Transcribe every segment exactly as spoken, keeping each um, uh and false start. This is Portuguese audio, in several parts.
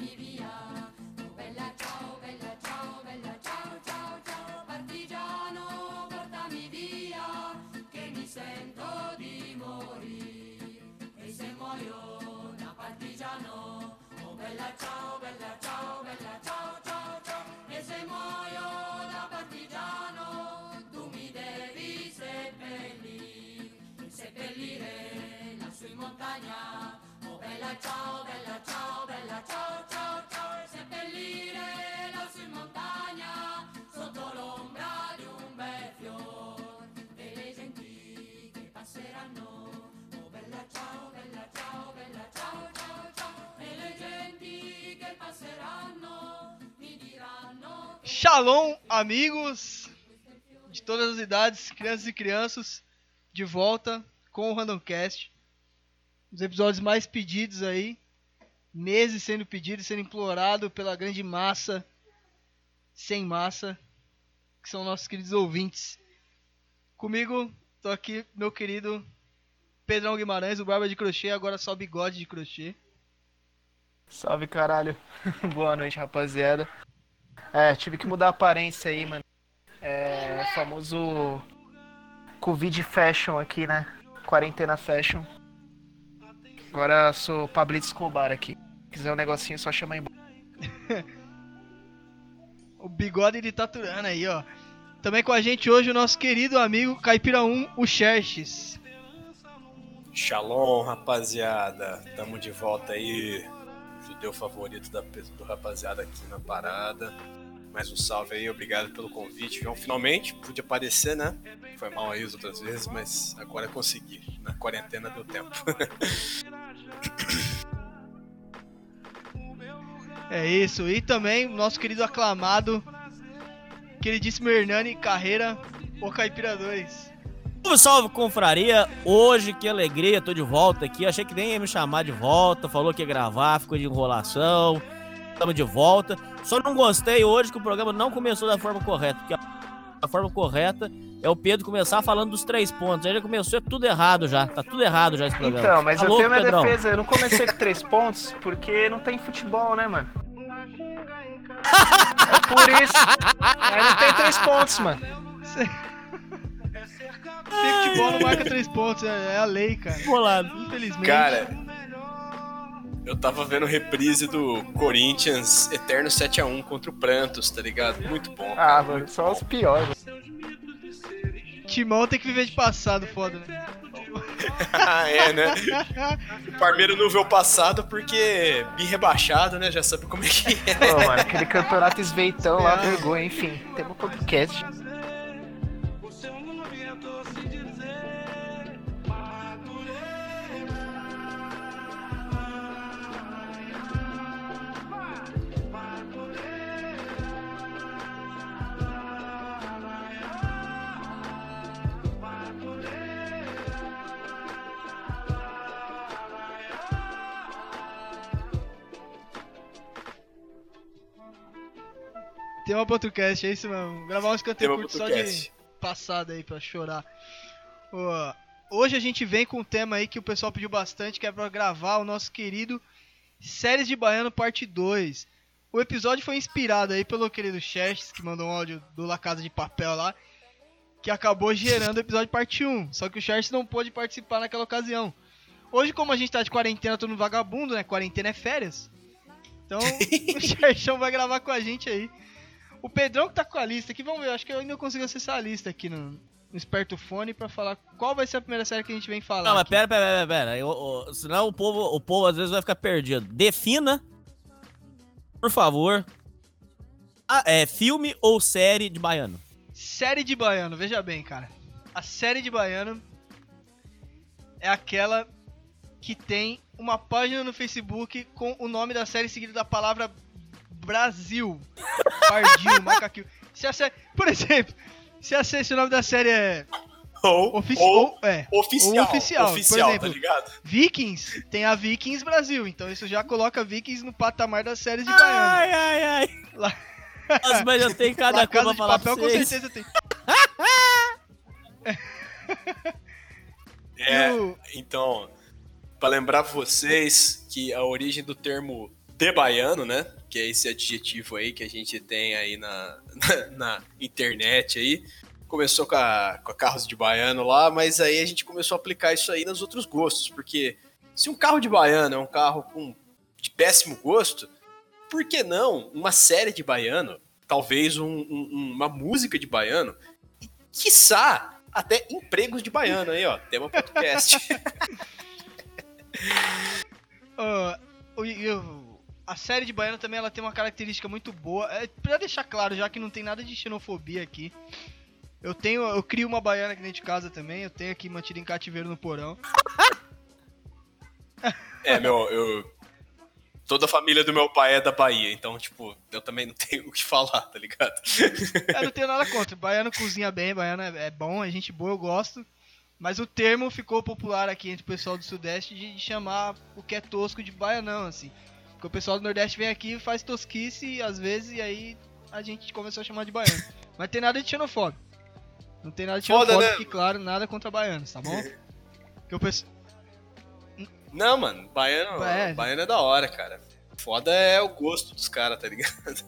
portami via. Oh bella ciao, bella ciao, bella ciao, ciao, ciao, partigiano, portami via, che mi sento di morire. E se muoio da partigiano, oh bella ciao, bella ciao, bella ciao, ciao, ciao, e se muoio da partigiano, tu mi devi seppellire, seppellire lassù in montagna. Oh bella ciao, bella ciao, bella ciao, ciao, ciao, seppellire lassù in montagna, sotto l'ombra di un bel fior, e le genti che passeranno. Oh bella ciao, bella ciao, bella ciao, ciao, ciao, e le genti che passeranno mi diranno. Shalom, amigos de todas as idades, crianças e crianças, de volta com o Randomcast. Os episódios mais pedidos aí, meses sendo pedidos, sendo implorado pela grande massa, sem massa, que são nossos queridos ouvintes. Comigo, tô aqui, meu querido Pedrão Guimarães, o barba de crochê, agora só bigode de crochê. Salve, caralho. Boa noite, rapaziada. É, tive que mudar a aparência aí, mano. É, famoso Covid Fashion aqui, né? Quarentena Fashion. Agora sou Pablito Escobar aqui. Se quiser um negocinho, só chama aí. O bigode de Taturana aí, ó. Também com a gente hoje o nosso querido amigo Caipira um, o Xerxes. Shalom, rapaziada. Tamo de volta aí. Judeu favorito da, do rapaziada aqui na parada. Mais um salve aí, obrigado pelo convite. João, finalmente pude aparecer, né? Foi mal aí as outras vezes, mas agora consegui. Na quarentena deu tempo. É isso, e também o nosso querido aclamado, queridíssimo Hernani Carreira, o Caipira dois. Salve, salve, confraria. Hoje, que alegria, tô de volta aqui. Achei que nem ia me chamar de volta, falou que ia gravar, ficou de enrolação. Estamos de volta. Só não gostei hoje que o programa não começou da forma correta, porque a forma correta é o Pedro começar falando dos três pontos. Aí já começou, é tudo errado já. Tá tudo errado já esse programa. Então, mas tá eu louco, tenho minha Pedrão? defesa. Eu não comecei com três pontos porque não tem futebol, né, mano? É por isso. Aí não tem três pontos, mano. Sem futebol não marca três pontos, é a lei, cara. Bolado. Infelizmente. Cara, eu tava vendo reprise do Corinthians Eterno sete a um contra o Prantos, tá ligado? Muito bom. Cara, Ah, mano, só os piores. Timão tem que viver de passado, foda, né? É, né? O Parmeiro não vê o passado porque bi rebaixado, né? Já sabe como é que é. Pô, mano, aquele campeonato esveitão lá, vergonha, enfim. Temos um podcast. Tem uma podcast, é isso mesmo. Gravar um escanteio Tema curto só podcast. de passada aí pra chorar. Ó, hoje a gente vem com um tema aí que o pessoal pediu bastante, que é pra gravar o nosso querido Séries de Baiano parte dois. O episódio foi inspirado aí pelo querido Xerxes, que mandou um áudio do La Casa de Papel lá, que acabou gerando o episódio parte um. Só que o Xerxes não pôde participar naquela ocasião. Hoje, como a gente tá de quarentena, todo mundo vagabundo, né? Quarentena é férias. Então, o Xerxão vai gravar com a gente aí. O Pedrão que tá com a lista aqui, vamos ver, acho que eu ainda consigo acessar a lista aqui no, no Espertofone pra falar qual vai ser a primeira série que a gente vem falar. Não, mas aqui. pera, pera, pera, pera. Eu, eu, senão o povo, o povo às vezes vai ficar perdido. Defina, por favor, a, é, filme ou série de baiano. Série de baiano, veja bem, cara. A série de baiano é aquela que tem uma página no Facebook com o nome da série seguido da palavra Brasil. Pardil, macaquinho. Se a série, por exemplo, se, a, se o nome da série é Ou, Ofici- ou, ou- é, oficial, ou oficial, oficial, por exemplo. tá ligado? Vikings, tem a Vikings Brasil, então isso já coloca Vikings no patamar das séries de baiano. Ai, ai, ai. Lá- Nossa, mas eu tenho cada La coisa Casa pra de falar Papel pra com vocês. certeza tem. É, E o- então, pra lembrar pra vocês que a origem do termo de baiano, né? Que é esse adjetivo aí que a gente tem aí na, na, na internet aí. Começou com a, com a carros de baiano lá, mas aí a gente começou a aplicar isso aí nos outros gostos, porque se um carro de baiano é um carro com, de péssimo gosto, por que não uma série de baiano, talvez um, um, uma música de baiano, e quiçá até empregos de baiano aí, ó, tema podcast. uh, eu, eu, a série de baiano também ela tem uma característica muito boa, é, pra deixar claro, já que não tem nada de xenofobia aqui. Eu tenho, eu crio uma baiana aqui dentro de casa também, eu tenho aqui mantida em cativeiro no porão. É, meu, eu... Toda a família do meu pai é da Bahia, então, tipo, eu também não tenho o que falar, tá ligado? Eu não tenho nada contra, baiano cozinha bem, baiano é, é bom, é gente boa, eu gosto. Mas o termo ficou popular aqui entre o pessoal do Sudeste de, de chamar o que é tosco de baianão, assim. Porque o pessoal do Nordeste vem aqui e faz tosquice, às vezes, e aí a gente começou a chamar de baiano. Mas tem nada de xenofóbico. Não tem nada de Foda, xenofóbico, né? que claro, nada contra baianos, tá bom? Que o pessoal... Não, mano, baiano É. baiano é da hora, cara. Foda é o gosto dos caras, tá ligado?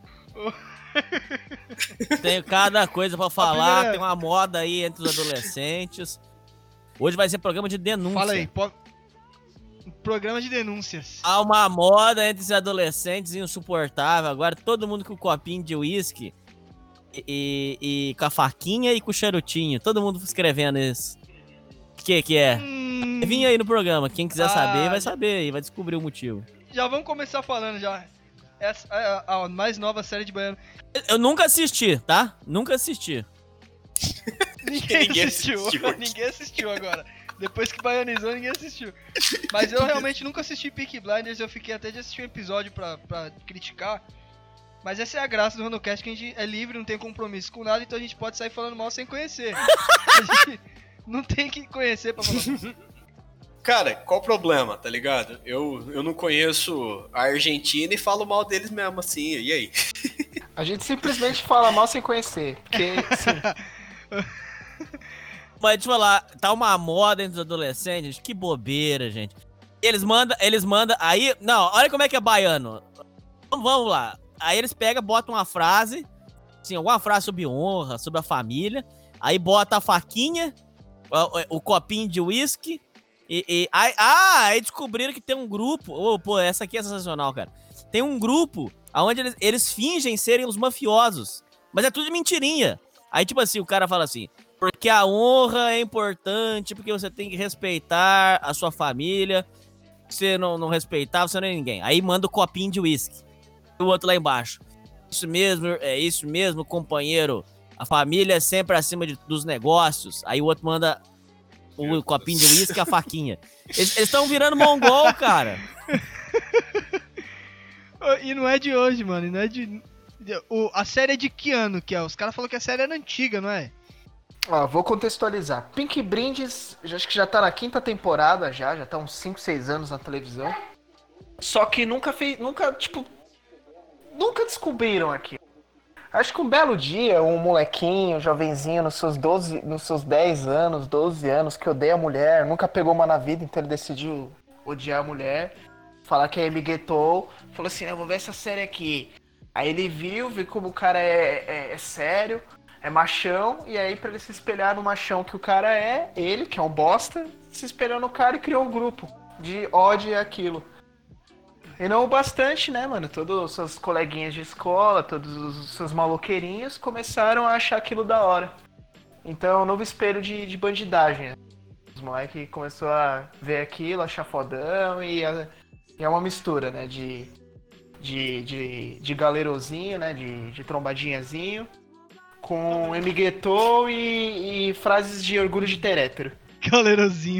Tenho cada coisa pra falar, primeira- tem uma moda aí entre os adolescentes. Hoje vai ser programa de denúncia. Fala aí, po... programa de denúncias. Há uma moda entre os adolescentes insuportável. Agora todo mundo com copinho de uísque e, e, e com a faquinha e com o charutinho. Todo mundo escrevendo isso. O que que é? Hum, Vim aí no programa. Quem quiser Ah, saber, vai saber e vai descobrir o motivo. já vamos começar falando já. Essa é a, a mais nova série de baiano. Eu nunca assisti, tá? Nunca assisti. Ninguém, Ninguém assistiu. assistiu aqui. Ninguém assistiu agora. Depois que baianizou, ninguém assistiu. Mas eu realmente nunca assisti Peaky Blinders. Eu fiquei até de assistir um episódio pra, pra criticar. Mas essa é a graça do Randocast, que a gente é livre, não tem compromisso com nada, então a gente pode sair falando mal sem conhecer. A gente não tem que conhecer pra falar. Cara, qual o problema, tá ligado? Eu, eu não conheço a Argentina e falo mal deles mesmo, assim, e aí? A gente simplesmente fala mal sem conhecer. Porque, sim. Mas deixa eu falar, tá uma moda entre os adolescentes, que bobeira, gente. Eles mandam, eles mandam, aí, não, olha como é que é baiano. Vamos, vamos lá. Aí eles pegam, botam uma frase, assim, alguma frase sobre honra, sobre a família, aí bota a faquinha, o, o copinho de uísque, e, e aí, ah, aí descobriram que tem um grupo, oh, pô, essa aqui é sensacional, cara. Tem um grupo onde eles, eles fingem serem os mafiosos, mas é tudo de mentirinha. Aí, tipo assim, o cara fala assim, porque a honra é importante, porque você tem que respeitar a sua família, se você não, não respeitar, você não é ninguém. Aí manda o copinho de uísque. E o outro lá embaixo. Isso mesmo, é isso mesmo, companheiro. A família é sempre acima de, dos negócios. Aí o outro manda o copinho de uísque e a faquinha. Eles estão virando mongol, cara. E não é de hoje, mano. Não é de... O, a série é de que ano que é? Os caras falaram que a série era antiga, não é? Ó, vou contextualizar. Pink Blinders, já- acho que já tá na quinta temporada já, já tá uns cinco, seis anos na televisão. Só que nunca fez, nunca, tipo, nunca descobriram aqui. Acho que um belo dia, um molequinho, um jovenzinho, nos seus doze, nos seus dez anos, doze anos, que odeia a mulher, nunca pegou uma na vida, então ele decidiu odiar a mulher, falar que é miguetou, falou assim, eu vou ver essa série aqui. Aí ele viu, viu como o cara é, é, é sério, é machão, e aí pra ele se espelhar no machão que o cara é, ele, que é um bosta, se espelhou no cara e criou um grupo de ódio àquilo. E não o bastante, né, mano? Todos os seus coleguinhas de escola, todos os seus maloqueirinhos começaram a achar aquilo da hora. Então é um novo espelho de, de bandidagem, né? Os moleques começaram a ver aquilo, achar fodão, e, a, e é uma mistura, né, de, de, de, de galerosinho, né, de, de trombadinhazinho, com emiguetou e, e frases de orgulho de ter hétero. Galerozinho.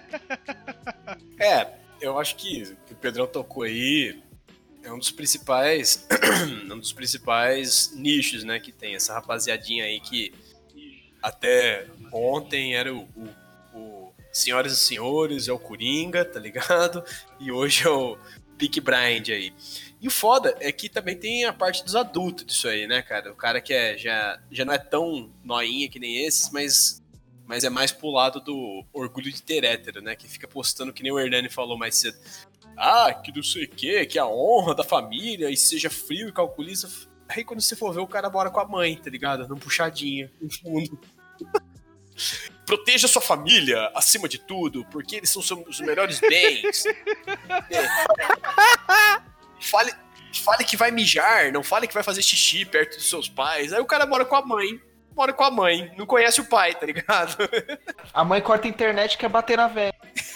É, eu acho que o que o Pedrão tocou aí é um dos principais um dos principais nichos, né, que tem essa rapaziadinha aí que até ontem era o, o, o Senhoras e Senhores, é o Coringa, tá ligado? E hoje é o Peaky Blind aí. E o foda é que também tem a parte dos adultos disso aí, né, cara? O cara que é, já, já não é tão noinha que nem esses, mas Mas é mais pro lado do orgulho de ter hétero, né? Que fica postando, que nem o Hernani falou mais cedo. Ah, que não sei o que, que a honra da família e seja frio e calculista. Aí quando você for ver, o cara mora com a mãe, tá ligado? Num puxadinho, no fundo. Proteja sua família acima de tudo, porque eles são os melhores bens. É. Fale, fale que vai mijar, não fale que vai fazer xixi perto dos seus pais. Aí o cara mora com a mãe. Mora com a mãe, não conhece o pai, tá ligado? A mãe corta a internet e quer bater na velha.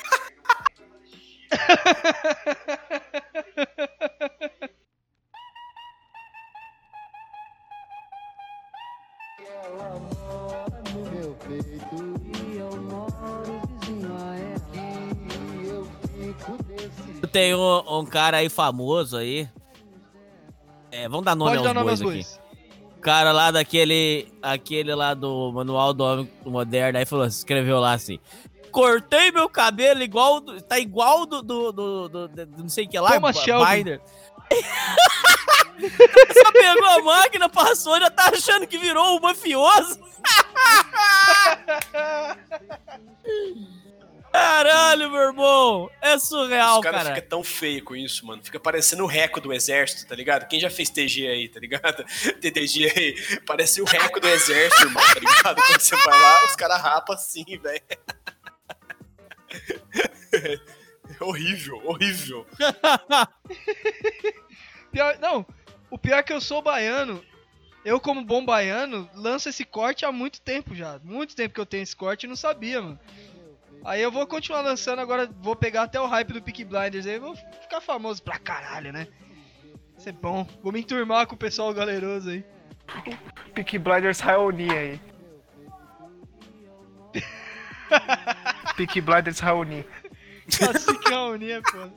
Tem um, um cara aí famoso aí. É, vamos dar nome Pode aos dar nome aos bois bois. aqui. O cara lá daquele. Aquele lá do Manual do Homem Moderno aí falou, escreveu lá assim. Cortei meu cabelo igual. Do, tá igual do, do, do, do, do, do não sei o que lá. Thomas Shelby. Binder. Só pegou a máquina, passou, já tá achando que virou um mafioso. Caralho, meu irmão. É surreal, Os caras cara. ficam tão feio com isso, mano. Fica parecendo o reco do exército, tá ligado? Quem já fez T G aí, tá ligado? T T G aí. Parece o reco do exército, irmão, tá ligado? Quando você vai lá, os caras rapam assim, velho. É horrível, horrível. Pior, não, o pior é que eu sou baiano. Eu, como bom baiano, lanço esse corte há muito tempo já. Muito tempo que eu tenho esse corte e não sabia, mano. Aí eu vou continuar lançando, agora vou pegar até o hype do Peaky Blinders aí, vou ficar famoso pra caralho, né? Isso é bom. Vou me enturmar com o pessoal galeroso aí. Peaky Blinders Raoni aí. Peaky Blinders Raoni. Assim que a Uni é foda.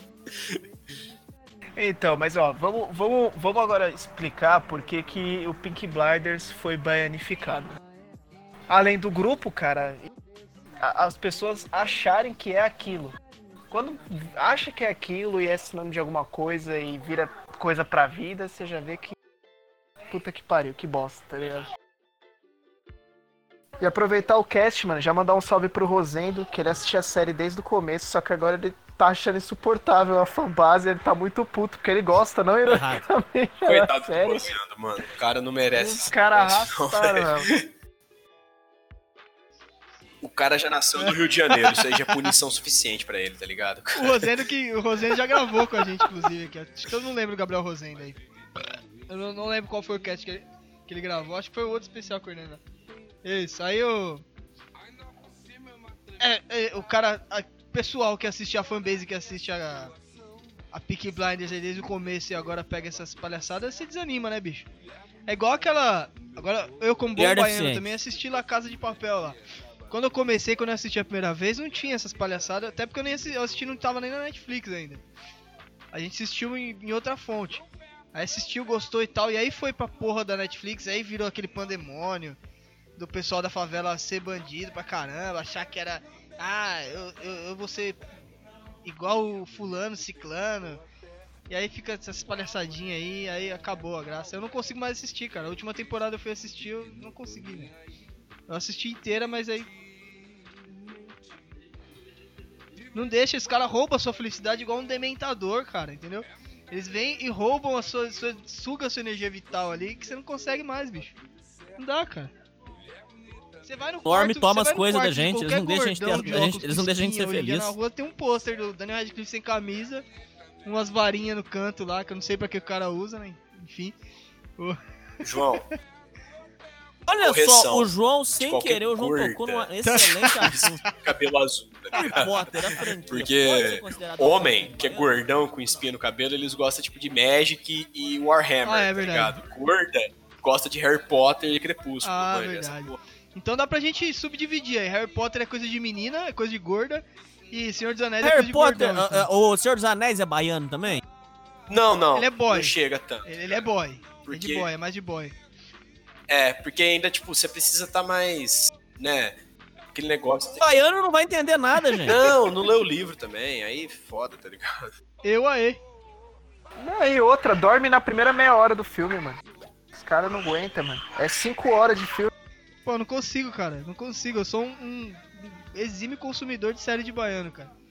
Então, mas ó, vamos, vamos, vamos agora explicar por que que o Peaky Blinders foi baianificado. Além do grupo, cara, a- as pessoas acharem que é aquilo. Quando acha que é aquilo e é sinônimo de alguma coisa e vira coisa pra vida, você já vê que... Puta que pariu, que bosta, tá ligado? E aproveitar o cast, mano, já mandar um salve pro Rosendo, que ele assistia a série desde o começo, só que agora ele tá achando insuportável a fanbase, ele tá muito puto, porque ele gosta, não ironicamente, da Coitado do série. Rosendo, mano. O cara não merece. Os esse caras negócio, não, arrastaram, velho. mano. O cara já nasceu no Rio de Janeiro, isso aí já é punição suficiente pra ele, tá ligado? O Rosendo que o Rosendo já gravou com a gente, inclusive, aqui. Acho que todo mundo lembra o Gabriel Rosendo aí. Eu não, não lembro qual foi o cast que ele, que ele gravou, acho que foi o outro especial com ele, né? Isso, aí o... É, é, o cara, a- o pessoal que assiste a fanbase, que assiste a, a Peaky Blinders aí desde o começo e agora pega essas palhaçadas, se desanima, né, bicho? É igual aquela... Agora, eu como bom Pior baiano deficiente. também assisti La Casa de Papel lá. Quando eu comecei, quando eu assisti a primeira vez, não tinha essas palhaçadas, até porque eu nem assisti, eu assisti não tava nem na Netflix ainda. A gente assistiu em, em outra fonte. Aí assistiu, gostou e tal, e aí foi pra porra da Netflix, aí virou aquele pandemônio do pessoal da favela ser bandido pra caramba, achar que era... Ah, eu, eu, eu vou ser igual o fulano, ciclano. E aí fica essas palhaçadinhas aí, aí acabou a graça. Eu não consigo mais assistir, cara. A última temporada eu fui assistir, eu não consegui, né? Eu assisti inteira, mas aí... Não deixa, esse cara rouba a sua felicidade igual um dementador, cara, entendeu? Eles vêm e roubam a sua, sua... Suga a sua energia vital ali, que você não consegue mais, bicho. Não dá, cara. Você vai no Dorme, quarto, toma você as vai no coisas da quarto de gente, eles qualquer não deixam a gente ter- gordão de a gente- óculos eles não deixam a gente ser com espinha, feliz. olhando na rua, tem um pôster do Daniel Radcliffe sem camisa, umas varinhas no canto lá, que eu não sei pra que o cara usa, né? Enfim. O- João, Olha Correção. só, o João, sem qualquer querer, o João gorda. tocou num excelente assunto. cabelo azul, tá Harry ligado? Potter, a franquia. pode Porque ser considerado homem uma que é franquia? gordão com espinha no cabelo, eles gostam tipo de Magic e Warhammer, Ah, é tá verdade. ligado? Gorda gosta de Harry Potter e Crepúsculo. Ah, manja essa verdade. porra. Então dá pra gente subdividir aí. Harry Potter é coisa de menina, é coisa de gorda. E Senhor dos Anéis é coisa Harry de Potter, gordão. ah, então. ah, o Senhor dos Anéis é baiano também? Não, não. Ele é boy. Não chega tanto. Ele, ele é boy. É Porque- de boy, é mais de boy. É, porque ainda, tipo, você precisa estar mais, né, aquele negócio... Baiano não vai entender nada, gente. Não, não leu o livro também, aí foda, tá ligado? Eu aí. Não, e outra, dorme na primeira meia hora do filme, mano. Os caras não aguentam, mano. É cinco horas de filme. Pô, eu não consigo, cara. Não consigo. Eu sou um, um exímio consumidor de série de baiano, cara.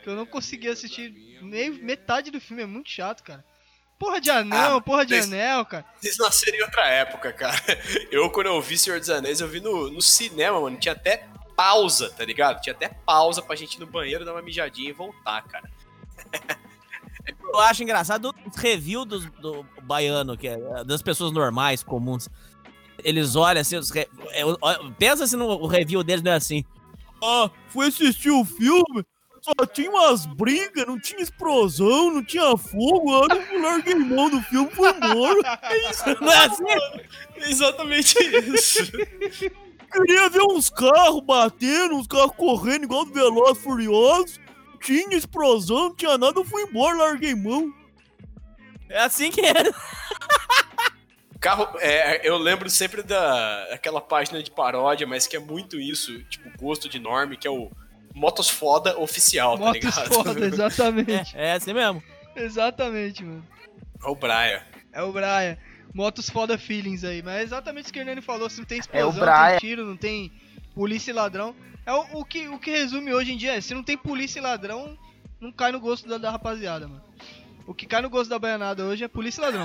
que eu não consegui assistir nem metade do filme, é muito chato, cara. Porra de anão, ah, porra de vocês, anel, cara. Vocês nasceram em outra época, cara. Eu, quando eu vi Senhor dos Anéis, eu vi no, no cinema, mano. Tinha até pausa, tá ligado? Tinha até pausa pra gente ir no banheiro, dar uma mijadinha e voltar, cara. Eu acho engraçado os reviews do, do baiano, que é das pessoas normais, comuns. Eles olham assim, os re... pensa assim no review deles, não é assim. Ah, fui assistir o filme, só tinha umas brigas, não tinha explosão, não tinha fogo, eu larguei mão do filme e fui embora. É isso, não é assim? É exatamente isso. Queria ver uns carros batendo, uns carros correndo igual do Velozes e Furiosos. Tinha explosão, não tinha nada, eu fui embora, larguei mão. É assim que é. Carro, é, eu lembro sempre da aquela página de paródia, mas que é muito isso, tipo, gosto de norme, que é o Motos Foda Oficial, Motos tá ligado? Motos Foda, exatamente. É, é assim mesmo. Exatamente, mano. É o Brian. É o Brian. Motos Foda Feelings aí, mas é exatamente isso que o Hernani falou, se não tem explosão, é o não tem tiro, não tem polícia e ladrão. É o, o, que, o que resume hoje em dia é, se não tem polícia e ladrão, não cai no gosto da, da rapaziada, mano. O que cai no gosto da baianada hoje é polícia e ladrão.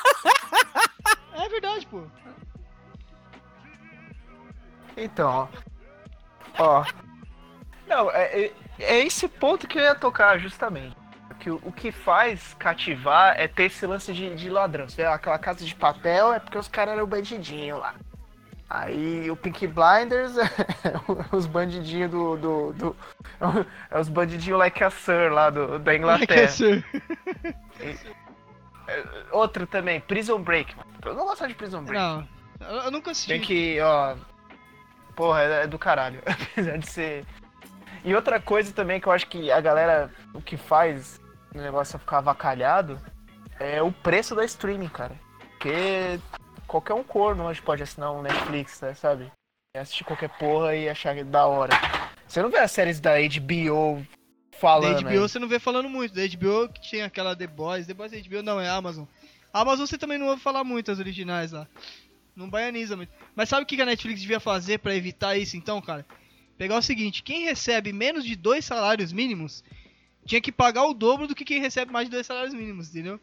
É verdade, pô. Então, ó. ó não, é, é, é esse ponto que eu ia tocar justamente. Que o, o que faz cativar é ter esse lance de, de ladrão. Você vê aquela Casa de Papel, é porque os caras eram bandidinhos lá. Aí o Peaky Blinders é os bandidinhos do... do, do é os bandidinhos like a Sir lá do, da Inglaterra. Like a Sir. E, outro também, Prison Break. Eu não gosto de Prison Break. Não, eu nunca assisti. Tem que, ó... Porra, é, é do caralho. Apesar de ser... E outra coisa também que eu acho que a galera... O que faz o negócio ficar avacalhado é o preço da streaming, cara. Porque... Qualquer um corno hoje pode assinar um Netflix, né, sabe? E assistir qualquer porra e achar da hora. Você não vê as séries da H B O falando, da H B O aí. Você não vê falando muito. Da H B O que tinha aquela The Boys. The Boys da H B O não, é Amazon. A Amazon você também não ouve falar muito, as originais lá. Não baianiza muito. Mas sabe o que a Netflix devia fazer pra evitar isso então, cara? Pegar o seguinte, quem recebe menos de dois salários mínimos tinha que pagar o dobro do que quem recebe mais de dois salários mínimos, entendeu?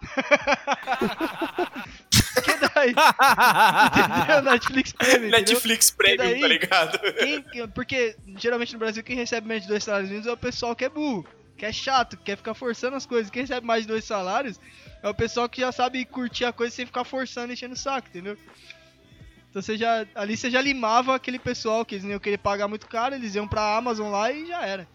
Que daí? Entendeu? Netflix Premium. Netflix Premium, daí, tá ligado? Quem, porque geralmente no Brasil quem recebe menos de dois salários mínimos é o pessoal que é burro, que é chato, que quer ficar forçando as coisas. Quem recebe mais de dois salários é o pessoal que já sabe curtir a coisa sem ficar forçando e enchendo o saco, entendeu? Então você já, ali você já limava aquele pessoal que eles não iam querer pagar muito caro, eles iam pra Amazon lá e já era.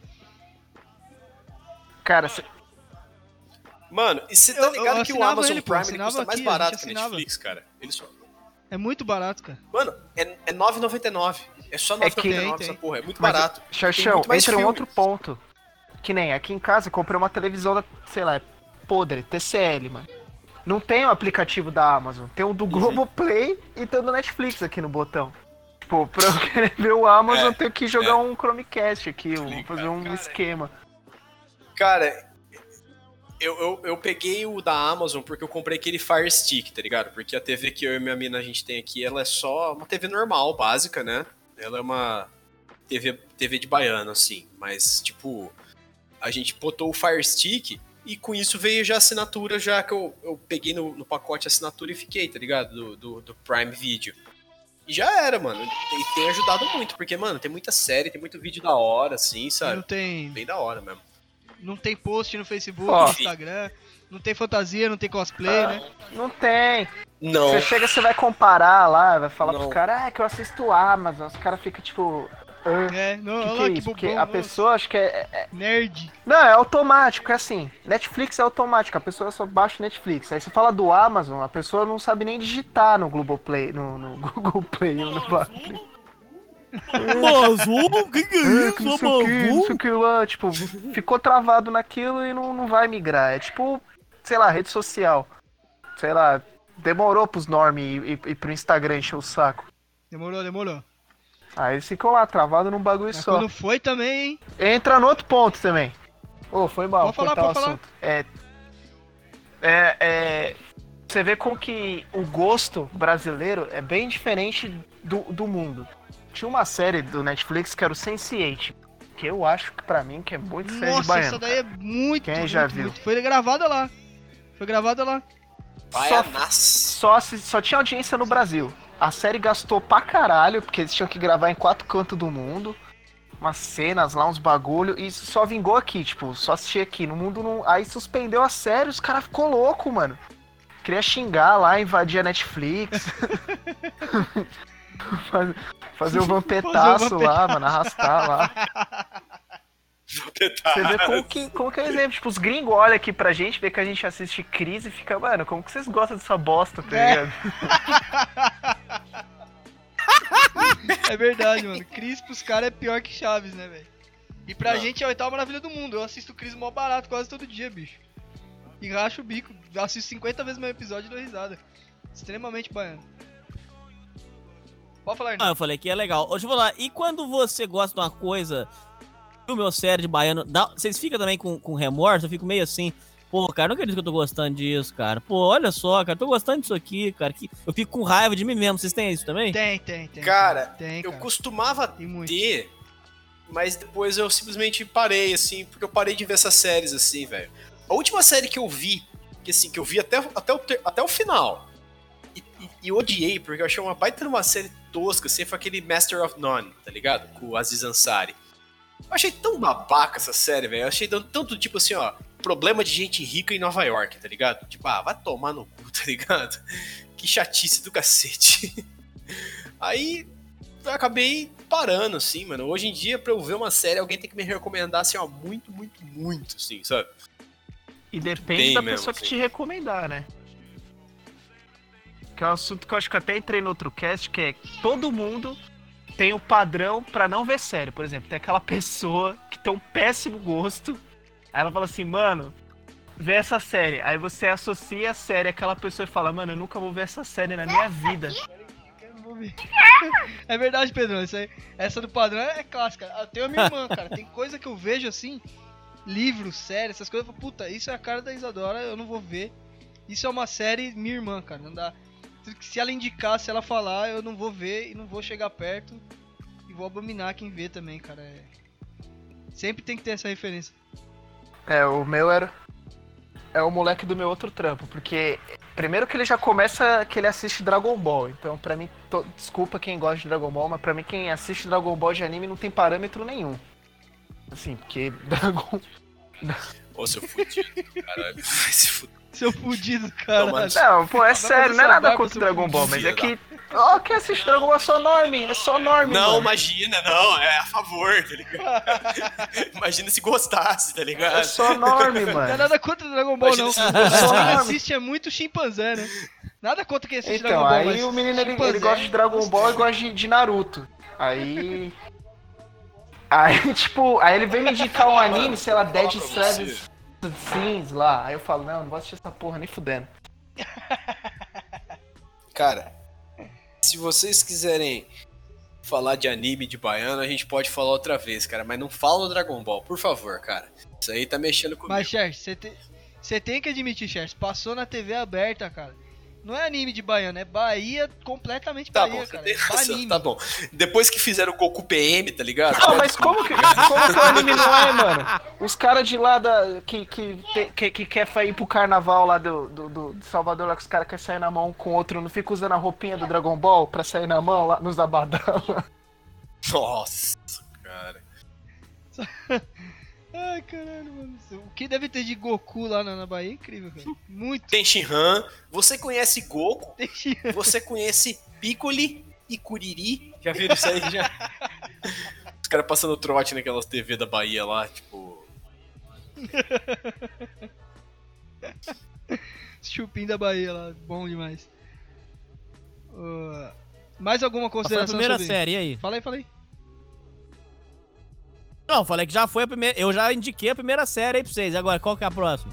Cara, você... Mano, e você tá ligado eu, eu que o Amazon ele, Prime ele custa aqui, mais barato que a Netflix, cara? Ele só... É muito barato, cara. Mano, é, é nove reais e noventa e nove centavos. É só nove reais e noventa e nove centavos essa porra. É muito Mas, barato. Xaxão, entra um outro ponto. Que nem aqui em casa eu comprei uma televisão da, sei lá, podre, T C L, mano. Não tem o aplicativo da Amazon. Tem o do Globoplay uhum. e tem o do Netflix aqui no botão. Tipo, pra eu querer ver o Amazon, é, eu tenho que jogar é. um Chromecast aqui, vou fazer um cara, esquema. Cara... Eu, eu, eu peguei o da Amazon porque eu comprei aquele Fire Stick, tá ligado? Porque a T V que eu e minha mina a gente tem aqui, ela é só uma T V normal, básica, né? Ela é uma T V, T V de baiano, assim. Mas, tipo, a gente botou o Fire Stick e com isso veio já a assinatura, já que eu, eu peguei no, no pacote a assinatura e fiquei, tá ligado? Do, do, do Prime Video. E já era, mano. E tem ajudado muito, porque, mano, tem muita série, tem muito vídeo da hora, assim, sabe? Não tem... Bem da hora mesmo. Não tem post no Facebook, oh. no Instagram, não tem fantasia, não tem cosplay, ah, né? Não tem. Não. Você chega, você vai comparar lá, vai falar não. pros caras, ah, que eu assisto o Amazon, os caras ficam tipo... Ah, é, não, que olha que lá, é que isso? bobão, Porque a nossa. pessoa, acho que é, é... Nerd. Não, é automático, é assim, Netflix é automático, a pessoa só baixa o Netflix. Aí você fala do Amazon, a pessoa não sabe nem digitar no Globoplay, no, no Google Play ou no Play. Amazon? O que, que é isso, que não sei o que, não sei o que lá, tipo, ficou travado naquilo e não, não vai migrar. É tipo, sei lá, rede social. Sei lá, demorou pros norme e, e, e pro Instagram encher o saco. Demorou, demorou. Aí eles ficam lá, travado num bagulho Mas só. quando foi também, hein? Entra no outro ponto também. Ô, oh, foi mal, pode falar, pode falar. É, é, é... Você vê como que o gosto brasileiro é bem diferente do, do mundo. Tinha uma série do Netflix que era o sense eight. que eu acho que pra mim que é muito série de Nossa, baiano. essa daí é muito, Quem muito, já viu? muito. Foi gravada lá. Foi gravada lá. Baianaço. Só, assi- só tinha audiência no Brasil. A série gastou pra caralho, porque eles tinham que gravar em quatro cantos do mundo. Umas cenas lá, uns bagulho. E só vingou aqui, tipo, só assistir aqui. No mundo não. Aí suspendeu a série, os caras ficou louco, mano. Queria xingar lá, invadir a Netflix. Faz- Fazer o vampetaço lá, mano, arrastar lá. Você vê como que, como que é o exemplo. Tipo, os gringos olham aqui pra gente, vê que a gente assiste Crise e fica, mano, como que vocês gostam dessa bosta, tá É. ligado? É verdade, mano. Cris pros caras é pior que Chaves, né, velho? E pra Não. gente é a oitava maravilha do mundo. Eu assisto Cris mó barato quase todo dia, bicho. E racho o bico. Eu assisto cinquenta vezes meu episódio e dou risada. Extremamente baiano. Pode falar, Ah, Arnaldo. eu falei que é legal. Ô, deixa eu falar, e quando você gosta de uma coisa do meu série de baiano, dá- vocês ficam também com, com remorso? Eu fico meio assim, pô, cara, não acredito que eu tô gostando disso, cara. Pô, olha só, cara, tô gostando disso aqui, cara. Que... Eu fico com raiva de mim mesmo, vocês têm isso também? Tem, tem, tem. Cara, tem, eu cara. costumava E muito. ter, mas depois eu simplesmente parei, assim, porque eu parei de ver essas séries, assim, velho. A última série que eu vi, que assim, que eu vi até, até, o, ter- até o final, e, e, e eu odiei, porque eu achei uma baita de uma série tosca, assim, foi aquele Master of None, tá ligado? Com o Aziz Ansari. Eu achei tão babaca essa série, velho. Eu achei dando tanto, tipo assim, ó, problema de gente rica em Nova York, tá ligado? Tipo, ah, vai tomar no cu, tá ligado? Que chatice do cacete. Aí eu acabei parando, assim, mano. Hoje em dia, pra eu ver uma série, alguém tem que me recomendar, assim, ó, muito, muito, muito, assim, sabe? E depende Bem da mesmo, pessoa que assim. te recomendar, né? Que é um assunto que eu acho que eu até entrei no outro cast, que é todo mundo tem o padrão pra não ver série. Por exemplo, tem aquela pessoa que tem um péssimo gosto, aí ela fala assim, mano, vê essa série. Aí você associa a série àquela pessoa e fala, mano, eu nunca vou ver essa série na minha vida. Eu não vou ver. É verdade, Pedrão. Isso aí, essa do padrão é clássica. Eu tenho a minha irmã, cara. Tem coisa que eu vejo assim, livros, séries, essas coisas. Eu falo, puta, isso é a cara da Isadora, eu não vou ver. Isso é uma série minha irmã, cara. Não dá. Se ela indicar, se ela falar, eu não vou ver e não vou chegar perto. E vou abominar quem vê também, cara. É... Sempre tem que ter essa referência. É, o meu era. É o moleque do meu outro trampo, porque primeiro que ele já começa que ele assiste Dragon Ball. Então, pra mim, to- desculpa quem gosta de Dragon Ball, mas pra mim quem assiste Dragon Ball de anime não tem parâmetro nenhum. Assim, porque Dragon. Ô, seu fudido, caralho. Vai se fuder. Seu fudido, cara. Não, mano. Não, pô, é Vai sério, fazer não é sua nada barba, contra seu Dragon Ball, mas é filho que. Ó, quem assiste Dragon Ball é só norme, é só norme. Não, mano. imagina, não, é a favor, tá ligado? Imagina se gostasse, tá É ligado? só norme, Não é mano. nada contra o Dragon Ball, Imagina não. se Quem não gostasse. assiste é muito chimpanzé, né? Nada contra quem assiste Então, Dragon Ball, aí mas o menino ele, chimpanzé ele gosta de Dragon Ball e gosta de, de Naruto. Aí. Aí, tipo, aí ele vem me indicar um anime, sei lá, Dead Fala pra você. Savage Sins lá. Aí eu falo, não, não vou assistir essa porra nem fudendo. Cara, se vocês quiserem falar de anime de baiano, a gente pode falar outra vez, cara. Mas não fala do Dragon Ball, por favor, cara. Isso aí tá mexendo comigo. Mas, Xerxes, você te... você tem que admitir, Xerxes, passou na T V aberta, cara. Não é anime de baiano, é Bahia, completamente Tá Bahia, bom, você cara. tem É razão, anime. tá bom. Depois que fizeram o Goku P M, tá ligado? Não, mas como que, como que o anime não é, mano? Os caras de lá da, que, que, te- que, que quer ir pro carnaval lá do, do, do- de Salvador, lá que os caras querem sair na mão com o outro, não fica usando a roupinha do Dragon Ball pra sair na mão lá nos abadão? Nossa, cara. Ai, caralho, mano. O que deve ter de Goku lá na, na Bahia é incrível, cara. Muito. Tem Shinhan, você conhece Goku, Tem você conhece Piccoli e Kuriri. Já viram isso aí já? Os caras passando trote naquelas T V da Bahia lá, tipo. Chupim da Bahia lá, bom demais. Uh, mais alguma Foi a consideração primeira sobre... série, e aí? Fala aí, fala aí. Não, falei que já foi a primeira. Eu já indiquei a primeira série aí pra vocês. Agora, qual que é a próxima?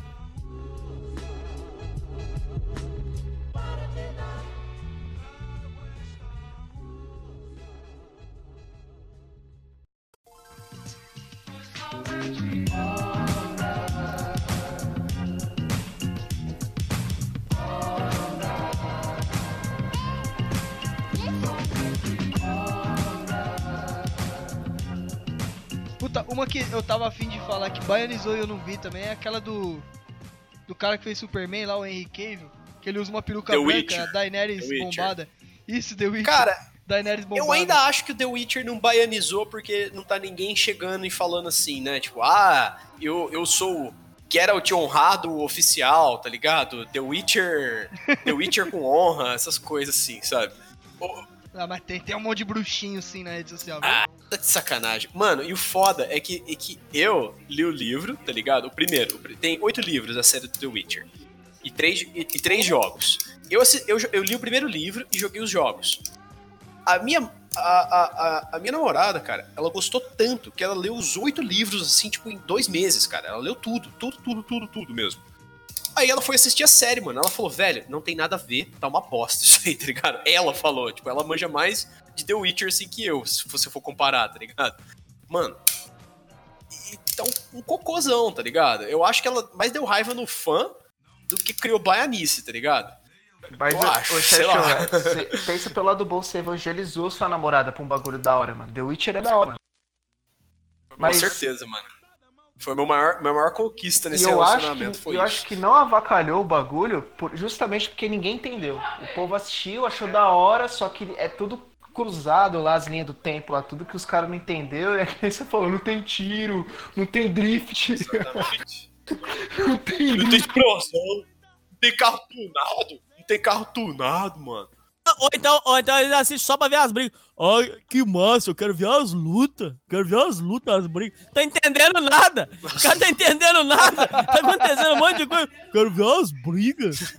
Puta, uma que eu tava afim de falar que baianizou e eu não vi também é aquela do. Do cara que fez Superman lá, o Henry Cavill. Que ele usa uma peruca The branca, Witcher. a Daenerys The Witcher. bombada. Isso, The Witcher. Cara, Daenerys bombada. eu ainda acho que o The Witcher não baianizou porque não tá ninguém chegando e falando assim, né? Tipo, ah, eu, eu sou Geralt honrado oficial, tá ligado? The Witcher, The Witcher com honra, essas coisas assim, sabe? O- Ah, mas tem, tem um monte de bruxinho assim na rede social, viu? Ah, tá de sacanagem. Mano, e o foda é que, é que eu li o livro, tá ligado? O primeiro. Tem oito livros a série do The Witcher. E três, e, e três jogos. Eu, assi- eu, eu li o primeiro livro e joguei os jogos. A minha, a, a, a, a minha namorada, cara, ela gostou tanto que ela leu os oito livros, assim, tipo, em dois meses, cara. Ela leu tudo, tudo, tudo, tudo, tudo mesmo. Aí ela foi assistir a série, mano. Ela falou, velho, não tem nada a ver, tá uma bosta isso aí, tá ligado? Ela falou, tipo, ela manja mais de The Witcher, assim, que eu, se você for comparar, tá ligado? Mano, e tá um, um cocôzão, tá ligado? Eu acho que ela mais deu raiva no fã do que criou baianice, tá ligado? Mas, Eu ô, acho, ô, sei Xexão, lá. velho, você pensa pelo lado bom, você evangelizou sua namorada pra um bagulho da hora, mano. The Witcher é da hora. Mas- Com certeza, mano. Foi meu maior, minha maior conquista E nesse eu, acho relacionamento, que, foi eu isso. acho que não avacalhou o bagulho por- justamente porque ninguém entendeu. O povo assistiu, achou da hora, só que é tudo cruzado lá, as linhas do tempo lá, tudo que os caras não entenderam. E aí você falou, não tem tiro, não tem drift, Exatamente. não tem Não tem drift. explosão, não tem carro tunado, não tem carro tunado, mano. Ou então, ou então eles assistem só pra ver as brigas. Ai, que massa, eu quero ver as lutas. Quero ver as lutas, as brigas. Tá entendendo nada. O cara tá entendendo nada. Tá acontecendo um monte de coisa. Quero ver as brigas.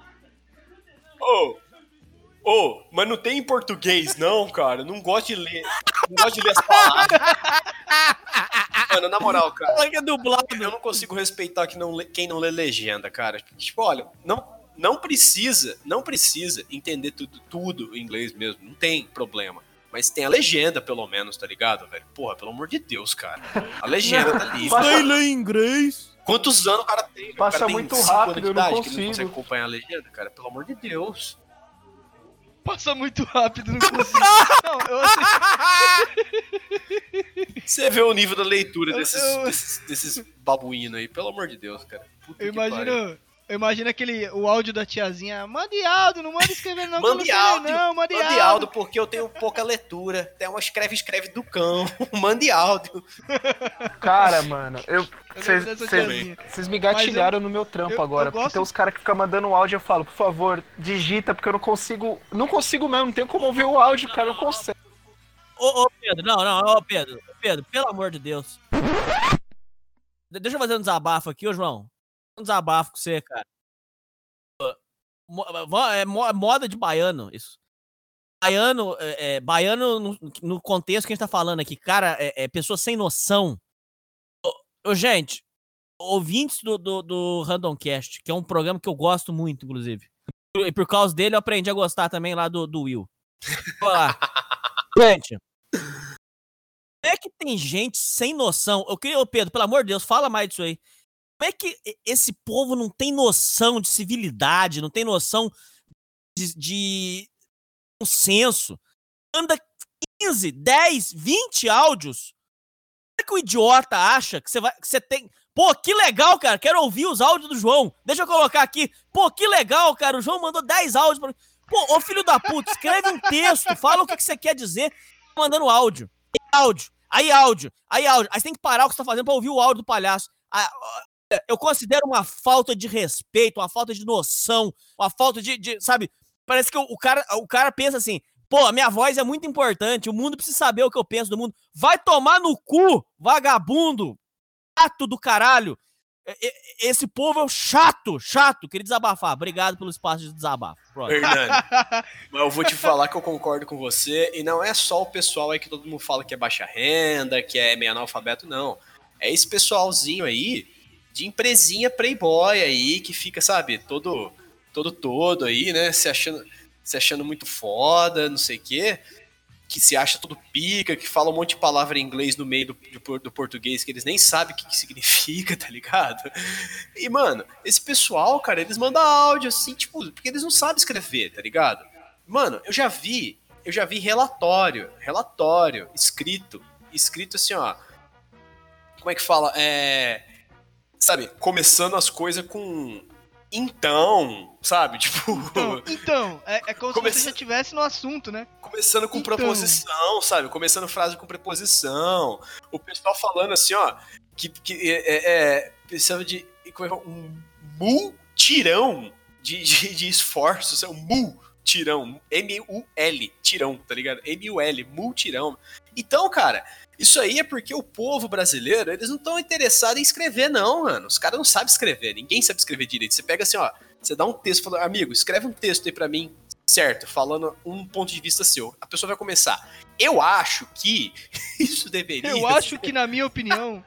Ô, ô, mas não tem em português não, cara. Eu não gosto de ler, não gosto de ler as palavras. Mano, na moral, cara, Fala que é dublado. eu não consigo respeitar que não lê- quem não lê legenda, cara. Tipo, olha, não, não precisa, não precisa entender tudo, tudo em inglês mesmo, não tem problema. Mas tem a legenda, pelo menos, tá ligado, velho? Porra, pelo amor de Deus, cara. A legenda tá ali. Passa- Sei ler inglês. Quantos anos o cara tem? O Passa cara tem muito cinco rápido, anos de eu não idade que consigo. não consegue acompanhar a legenda, cara? Pelo amor de Deus. Passa muito rápido, não consigo. Não, eu assim, Você vê o nível da leitura Eu- desses, eu- desses, desses babuínos aí, pelo amor de Deus, cara. Puta eu que pariu. imagino. Eu imagino aquele. O áudio da tiazinha. Mande áudio, não manda escrever não. que eu Mande não sei ler, áudio, não, mande mande áudio. áudio, porque eu tenho pouca leitura. Tem uma escreve, escreve do cão. Mande áudio. Cara, mano, eu. Eu lembro dessa Vocês tiazinha. vocês me gatilharam no meu trampo eu- agora. eu Porque gosto- tem uns caras que ficam mandando um áudio, eu falo, por favor, digita, porque eu não consigo. Não consigo mesmo, não tenho como ouvir o áudio, cara, não consegue. Ô, ô, Pedro, não, não, ô, Pedro. Pedro, pelo amor de Deus. De- Deixa eu fazer um desabafo aqui, ô, João. Um desabafo com você, cara. Mo- mo- É mo- moda de baiano, isso. Baiano, é, é, baiano no, no contexto que a gente tá falando aqui, cara, é, é pessoa sem noção. Ô, ô, gente, ouvintes do, do, do Randomcast, que é um programa que eu gosto muito, inclusive. E por causa dele eu aprendi a gostar também lá do, do Will. Vou lá. Gente, como é que tem gente sem noção? Eu queria, ô Pedro, pelo amor de Deus, fala mais disso aí. Como é que e- esse povo não tem noção de civilidade, não tem noção de, de um senso? Anda quinze, dez, vinte áudios. Como é que o idiota acha que você vai, que você tem... Pô, que legal, cara, quero ouvir os áudios do João. Deixa eu colocar aqui. Pô, que legal, cara, o João mandou dez áudios pra mim. Pô, ô filho da puta, escreve um texto, fala o que, que você quer dizer, mandando áudio. Aí áudio, aí áudio, aí áudio. Aí você tem que parar o que você tá fazendo pra ouvir o áudio do palhaço. Ah, eu considero uma falta de respeito, uma falta de noção, uma falta de, de sabe, parece que o, o cara, o cara pensa assim, pô, a minha voz é muito importante, o mundo precisa saber o que eu penso do mundo. Vai tomar no cu, vagabundo, chato do caralho. E- e- Esse povo é o chato, chato. Queria desabafar. Obrigado pelo espaço de desabafo. Pronto. Hernani, mas eu vou te falar que eu concordo com você, e não é só o pessoal aí que todo mundo fala que é baixa renda, que é meio analfabeto, não. É esse pessoalzinho aí de empresinha playboy aí, que fica, sabe, todo todo todo aí, né, se achando, se achando muito foda, não sei o quê, que se acha todo pica, que fala um monte de palavra em inglês no meio do, do, do português que eles nem sabem o que, que significa, tá ligado? E, mano, esse pessoal, cara, eles mandam áudio assim, tipo, porque eles não sabem escrever, tá ligado? Mano, eu já vi, eu já vi relatório, relatório, escrito, escrito assim, ó, como é que fala? É, sabe, começando as coisas com então, sabe? Tipo. Então, então é, é como Come... se você já estivesse no assunto, né? Começando com então. preposição, sabe? Começando frase com preposição. O pessoal falando assim, ó, que, que é, é, precisava de um mutirão de, de, de esforços, é um mutirão, M U L, tirão, tá ligado? M U L, mutirão. Então, cara, isso aí é porque o povo brasileiro, eles não estão interessados em escrever, não, mano. Os caras não sabem escrever, ninguém sabe escrever direito. Você pega assim, ó, você dá um texto, fala, amigo, escreve um texto aí pra mim, certo, falando um ponto de vista seu. A pessoa vai começar. Eu acho que isso deveria... Eu acho que, na minha opinião...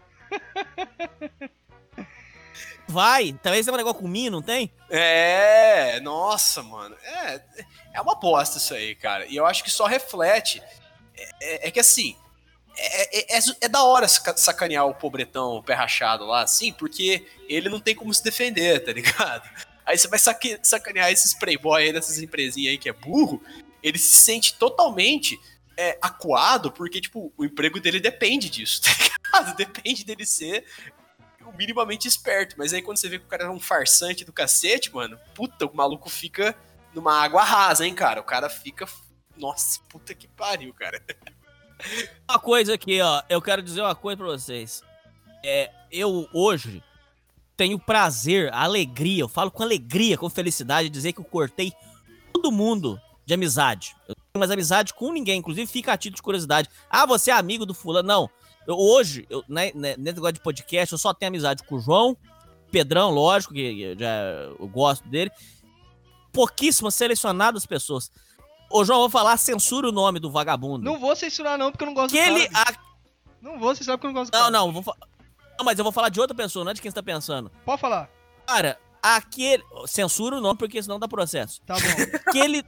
Vai, talvez tenha um negócio com mim, não tem? É, nossa, mano. É, é uma bosta isso aí, cara. E eu acho que só reflete. É, é, é que assim, é, é, é, é da hora sacanear o pobretão, o pé rachado lá, assim, porque ele não tem como se defender, tá ligado? Aí você vai saque, sacanear esses playboy aí dessas empresinhas aí que é burro, ele se sente totalmente é, acuado, porque, tipo, o emprego dele depende disso, tá ligado? Depende dele ser minimamente esperto, mas aí quando você vê que o cara é um farsante do cacete, mano, puta, o maluco fica numa água rasa, hein, cara, o cara fica, nossa, puta que pariu, cara. Uma coisa aqui, ó, eu quero dizer uma coisa pra vocês, é, eu hoje tenho prazer, alegria, eu falo com alegria, com felicidade, dizer que eu cortei todo mundo de amizade, eu não tenho mais amizade com ninguém, inclusive fica a título de curiosidade, ah, você é amigo do fulano, não. Eu, hoje, eu, né, né, nesse negócio de podcast, eu só tenho amizade com o João, Pedrão, lógico, que eu já eu gosto dele. Pouquíssimas, selecionadas pessoas. Ô, João, eu vou falar, censura o nome do vagabundo. Não vou censurar não, porque eu não gosto que do ele, cara. A... Não vou censurar porque eu não gosto do não, cara. Não, não, vou fa... não, mas eu vou falar de outra pessoa, não é de quem você tá pensando. Pode falar. Cara, aquele... Censura o nome, porque senão dá processo. Tá bom. Aquele...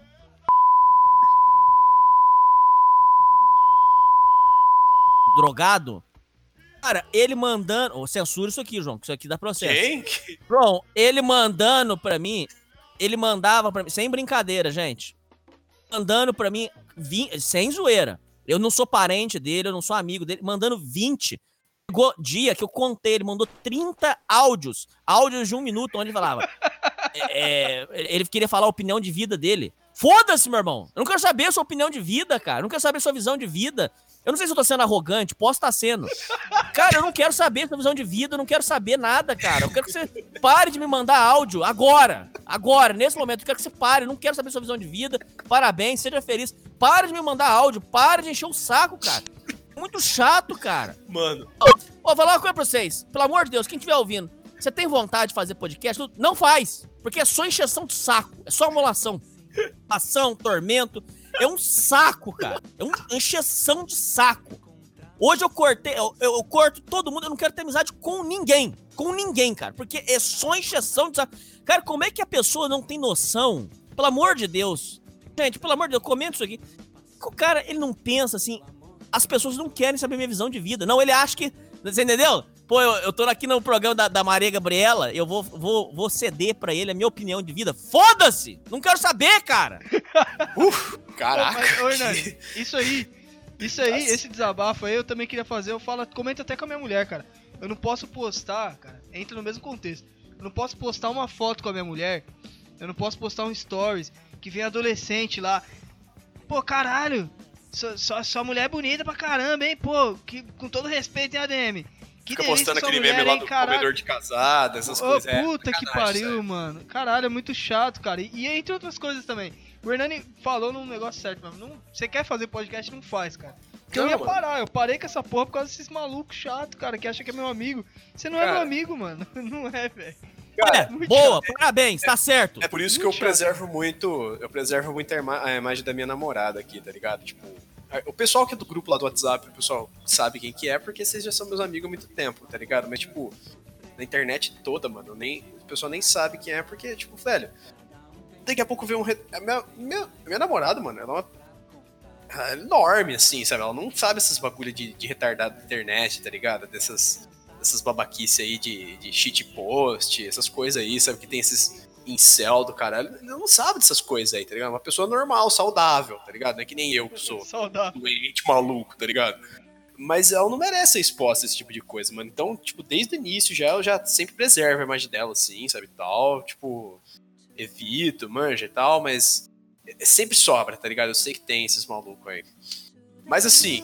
drogado, cara, ele mandando... Oh, censura isso aqui, João, que isso aqui dá processo. Quem? João, ele mandando pra mim, ele mandava pra mim, sem brincadeira, gente, mandando pra mim, vinte, sem zoeira, eu não sou parente dele, eu não sou amigo dele, mandando vinte, chegou dia que eu contei, ele mandou trinta áudios, áudios de um minuto, onde ele falava, é, ele queria falar a opinião de vida dele. Foda-se, meu irmão, eu não quero saber a sua opinião de vida, cara, eu não quero saber a sua visão de vida. Eu não sei se eu tô sendo arrogante, posso estar sendo. Cara, eu não quero saber sua visão de vida, eu não quero saber nada, cara. Eu quero que você pare de me mandar áudio agora. Agora, nesse momento, eu quero que você pare. Eu não quero saber sua visão de vida. Parabéns, seja feliz. Para de me mandar áudio, para de encher o saco, cara. Muito chato, cara. Mano. Ó, vou falar uma coisa pra vocês. Pelo amor de Deus, quem estiver ouvindo, você tem vontade de fazer podcast? Não faz, porque é só encheção de saco. É só amolação. Ação, tormento. É um saco, cara. É uma encheção de saco. Hoje eu cortei, eu, eu corto todo mundo, eu não quero ter amizade com ninguém. Com ninguém, cara. Porque é só encheção de saco. Cara, como é que a pessoa não tem noção? Pelo amor de Deus. Gente, pelo amor de Deus, comenta isso aqui. O cara, ele não pensa assim, as pessoas não querem saber minha visão de vida. Não, ele acha que... Você entendeu? Pô, eu, eu tô aqui no programa da, da Maria Gabriela, eu vou, vou, vou ceder pra ele a minha opinião de vida. Foda-se! Não quero saber, cara! Uf, caraca! Ô, mas, ô, Hernani, isso aí, isso aí, esse desabafo aí eu também queria fazer. Eu falo, comento até com a minha mulher, cara. Eu não posso postar, cara, entra no mesmo contexto. Eu não posso postar uma foto com a minha mulher, eu não posso postar um stories que vem adolescente lá. Pô, caralho, sua, sua, sua mulher é bonita pra caramba, hein? Pô, que, com todo respeito, hein, A D M? Que Fica postando aquele meme lá do comedor de casada, essas Ô, coisas. Puta é, que pariu, sabe? Mano. Caralho, é muito chato, cara. E, e entre outras coisas também. O Hernani falou num negócio certo, mano. Não, você quer fazer podcast, não faz, cara. Porque não, eu ia mano. parar. Eu parei com essa porra por causa desses malucos chatos, cara, que acham que é meu amigo. Você não cara, é meu amigo, mano. Não é, velho. É, boa, chato. Parabéns, é, tá certo. É por isso muito que eu chato. preservo muito. Eu preservo muito a imagem da minha namorada aqui, tá ligado? Tipo. O pessoal que é do grupo lá do WhatsApp, o pessoal sabe quem que é, porque vocês já são meus amigos há muito tempo, tá ligado? Mas, tipo, na internet toda, mano, nem, o pessoal nem sabe quem é, porque, tipo, velho, daqui a pouco vê um... Re... A minha, minha, minha namorada, mano, ela é uma... Ela é enorme, assim, sabe? Ela não sabe esses bagulho de, de retardado da internet, tá ligado? Dessas, dessas babaquices aí de, de shitpost, essas coisas aí, sabe? Que tem esses... incel do caralho, não sabe dessas coisas aí, tá ligado? Uma pessoa normal, saudável, tá ligado? Não é que nem eu que sou saudável. doente, maluco, tá ligado? Mas ela não merece ser exposta a esse tipo de coisa, mano. Então, tipo, desde o início já, eu já sempre preservo a imagem dela, assim, sabe, tal. Tipo, evito, manja e tal, mas sempre sobra, tá ligado? Eu sei que tem esses malucos aí. Mas assim...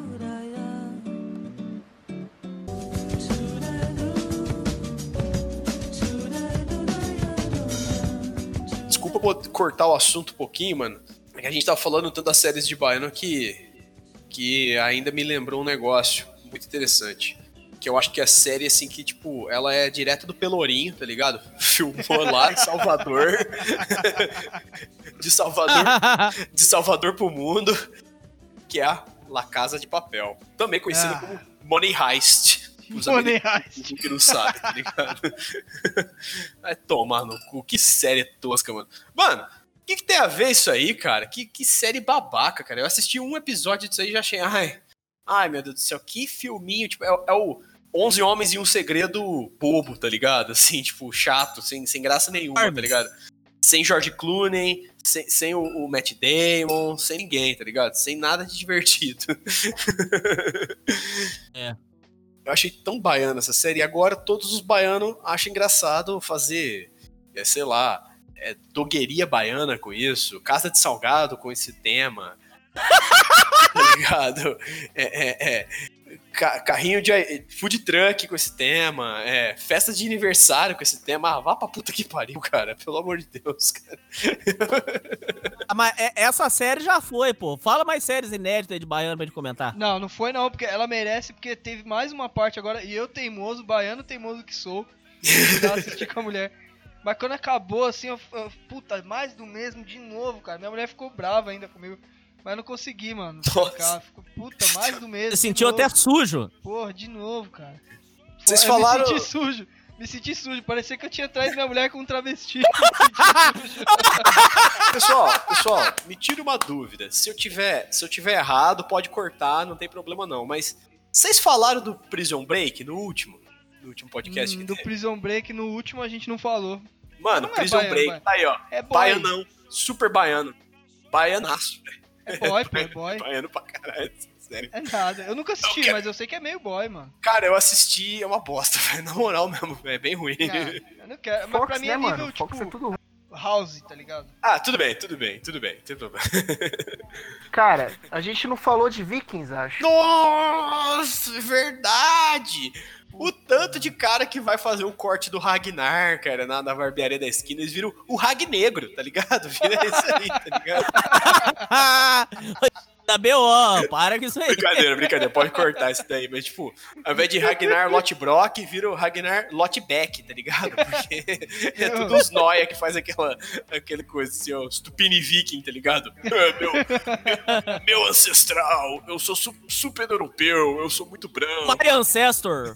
Desculpa cortar o assunto um pouquinho, mano. É que a gente tava falando tanto das séries de baiano que... que ainda me lembrou um negócio muito interessante. Que eu acho que a série, assim, que, tipo, ela é direto do Pelourinho, tá ligado? Filmou lá em Salvador. de Salvador de Salvador pro mundo. Que é a La Casa de Papel. Também conhecida ah. como Money Heist. Os Money Heist. Que não sabe, tá ligado? Vai tomar no cu. Que série tosca, mano. Mano, o que, que tem a ver isso aí, cara? Que, que série babaca, cara. Eu assisti um episódio disso aí e já achei... Ai, ai, meu Deus do céu, que filminho. Tipo, é, é o onze Homens e um Segredo bobo, tá ligado? Assim, tipo, chato, sem, sem graça nenhuma, Armes. Tá ligado? Sem George Clooney, sem, sem o, o Matt Damon, sem ninguém, tá ligado? Sem nada de divertido. É. Eu achei tão baiana essa série. E agora todos os baianos acham engraçado fazer, é, sei lá... É, dogueria baiana com isso, casa de salgado com esse tema, tá ligado? É, é, é, ca- carrinho de food truck com esse tema, é, festa de aniversário com esse tema. Ah, vá pra puta que pariu, cara, pelo amor de Deus, cara. Mas essa série já foi, pô. Fala mais séries inéditas aí de baiano pra gente comentar. Não, não foi não, porque ela merece, porque teve mais uma parte agora, e eu teimoso, baiano teimoso que sou, já assisti com a mulher. Mas quando acabou, assim, eu, eu, puta, mais do mesmo de novo, cara. Minha mulher ficou brava ainda comigo. Mas eu não consegui, mano. Ficar. Ficou, puta, mais do mesmo. Você sentiu até sujo? Porra, de novo, cara. Vocês eu falaram... me senti sujo. Me senti sujo. Parecia que eu tinha traído minha mulher com um travesti. Pessoal, pessoal, me tira uma dúvida. Se eu tiver, se eu tiver errado, pode cortar, não tem problema não. Mas vocês falaram do Prison Break no último? No último podcast hum, que do teve. Prison Break, no último a gente não falou. Mano, não Prison é baiano, Break, vai. Tá aí, ó. É boy. Baianão, super baiano. Baianaço, velho. É boy, pô, é boy. Baiano pra caralho, sério. É nada. Eu nunca assisti, eu quero... mas eu sei que é meio boy, mano. Cara, eu assisti, é uma bosta, velho. Na moral mesmo, é bem ruim. Não, eu não quero. Mas Fox, pra mim né, é nível, mano? tipo, Fox é tudo ruim. House, tá ligado? Ah, tudo bem, tudo bem, tudo bem. Tem problema. Cara, a gente não falou de Vikings, acho. Nossa, verdade! O tanto de cara que vai fazer um corte do Ragnar, cara, na, na barbearia da esquina, eles viram o Rag Negro, tá ligado? Vira isso aí, tá ligado? Da B O, para com isso aí. Brincadeira, brincadeira, pode cortar isso daí, mas tipo, ao invés de Ragnar Lothbrok, vira o Ragnar Lothbeck, tá ligado? Porque é tudo os noia que faz aquela, aquela coisa assim, ó, Stupini Viking, tá ligado? É, meu, meu, meu ancestral, eu sou su- super europeu, eu sou muito branco. My ancestor.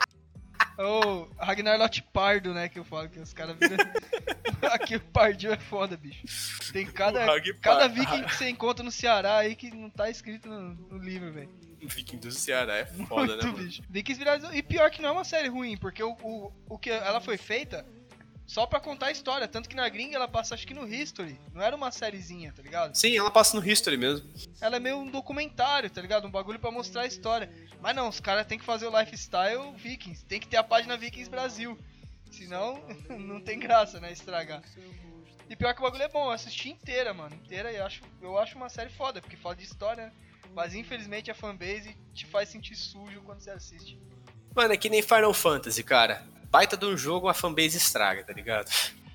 Ô, oh, Ragnar Lothpardo, né, que eu falo, que os caras viram... Aqui o Pardinho é foda, bicho. Tem cada, cada viking que você encontra no Ceará aí que não tá escrito no, no livro, velho. Viking do Ceará é foda, muito, né, mano? Bicho. Vikings viraram... E pior que não é uma série ruim, porque o, o, o que ela foi feita só pra contar a história. Tanto que na gringa ela passa, acho que no History. Não era uma sériezinha, tá ligado? Sim, ela passa no History mesmo. Ela é meio um documentário, tá ligado? Um bagulho pra mostrar a história. Mas não, os caras tem que fazer o lifestyle Vikings. Tem que ter a página Vikings Brasil. Senão, não tem graça, né? Estragar. E pior que o bagulho é bom. Eu assisti inteira, mano. Inteira e acho, eu acho uma série foda, porque fala de história, né? Mas infelizmente a fanbase te faz sentir sujo quando você assiste. Mano, é que nem Final Fantasy, cara. Baita de um jogo, a fanbase estraga, tá ligado?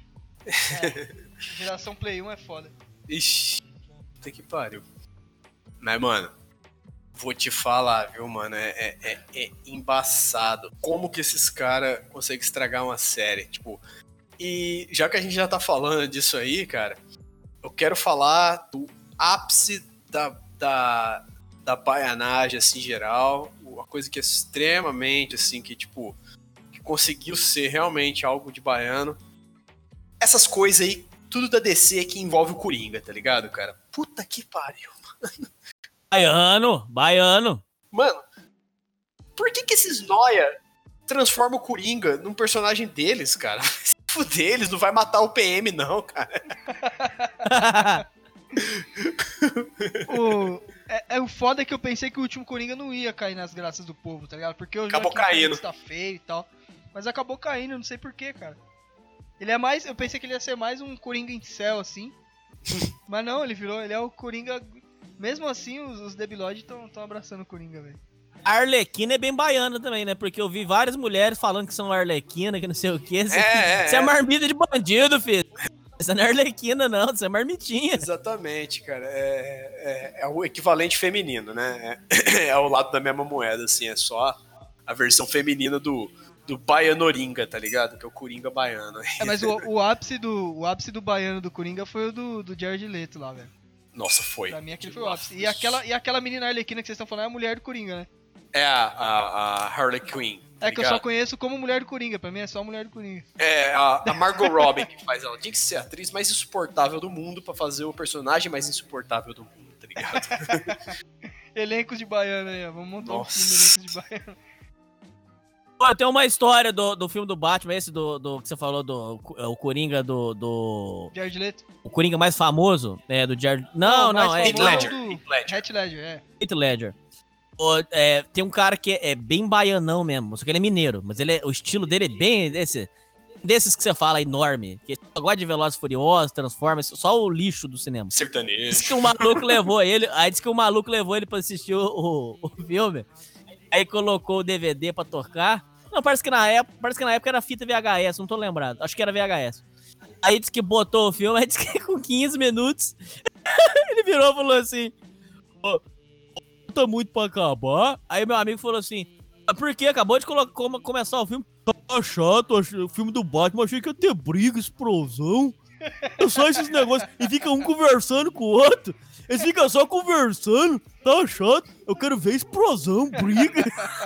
É, geração Play um é foda. Ixi, puta que pariu. Mas, mano, vou te falar, viu, mano? É, é, é, é embaçado. Como que esses caras conseguem estragar uma série? Tipo, e já que a gente já tá falando disso aí, cara, eu quero falar do ápice da, da, da baianagem, assim, geral. Uma coisa que é extremamente, assim, que, tipo, que conseguiu ser realmente algo de baiano. Essas coisas aí, tudo da D C que envolve o Coringa, tá ligado, cara? Puta que pariu, mano. Baiano, baiano. Mano, por que que esses noia transformam o Coringa num personagem deles, cara? Se fuder, eles não vai matar o P M, não, cara. o... É, é o foda que eu pensei que o último Coringa não ia cair nas graças do povo, tá ligado? Porque o Acabou Joaquin caindo. Phoenix tá feio e tal. Mas acabou caindo, não sei porquê, cara. Ele é mais. Eu pensei que ele ia ser mais um Coringa em céu, assim. Mas não, ele virou. Ele é o Coringa. Mesmo assim, os, os debilóides estão abraçando o Coringa, velho. A Arlequina é bem baiana também, né? Porque eu vi várias mulheres falando que são Arlequina, que não sei o quê. Você É, é, é, é. marmita de bandido, filho. Você não é Arlequina, não. Você é marmitinha. Exatamente, cara. É, é, é o equivalente feminino, né? É, é o lado da mesma moeda, assim. É só a versão feminina do, do baianoringa, tá ligado? Que é o Coringa baiano. É, mas o, o, ápice do, o ápice do baiano do Coringa foi o do, do Jared Leto lá, velho. Nossa, foi. Pra mim aquele foi o ápice. E aquela, e aquela menina Arlequina que vocês estão falando é a mulher do Coringa, né? É a, a, a Harley Quinn. Tá É que eu só ligado? conheço como mulher do Coringa. Pra mim é só a mulher do Coringa. É, a, a Margot Robbie que faz ela. Tinha que ser a atriz mais insuportável do mundo pra fazer o personagem mais insuportável do mundo, tá ligado? Elencos de baiano aí, ó. Vamos montar Nossa. um filme de elencos de baiano. Pô, tem uma história do, do filme do Batman, esse do, do que você falou, do o Coringa do... do Jared Leto. o Coringa mais famoso, é, do Jared... Não, não, mais é Heath famoso Ledger, do Heath Ledger. Heath Ledger, é. Heath Ledger. Pô, é, tem um cara que é, é bem baianão mesmo, só que ele é mineiro, mas ele é, o estilo dele é bem desse, desses que você fala, enorme, que só gosta de Velozes e Furiosos, Transformers, só o lixo do cinema. Diz Sertanejo. que o maluco levou ele, aí diz que o maluco levou ele pra assistir o, o, o filme, aí colocou o D V D pra tocar. Não, parece que na época, parece que na época era fita V H S, não tô lembrado. Acho que era V H S. Aí disse que botou o filme, aí disse que com quinze minutos ele virou e falou assim: "Ó, tá muito pra acabar." Aí meu amigo falou assim: "Ah, por quê? Acabou de colo- come- começar o filme. Tá chato, achei- o filme do Batman, achei que ia ter briga, explosão. É só esses negócios. E fica um conversando com o outro. Eles ficam só conversando. Tá chato. Eu quero ver explosão, briga."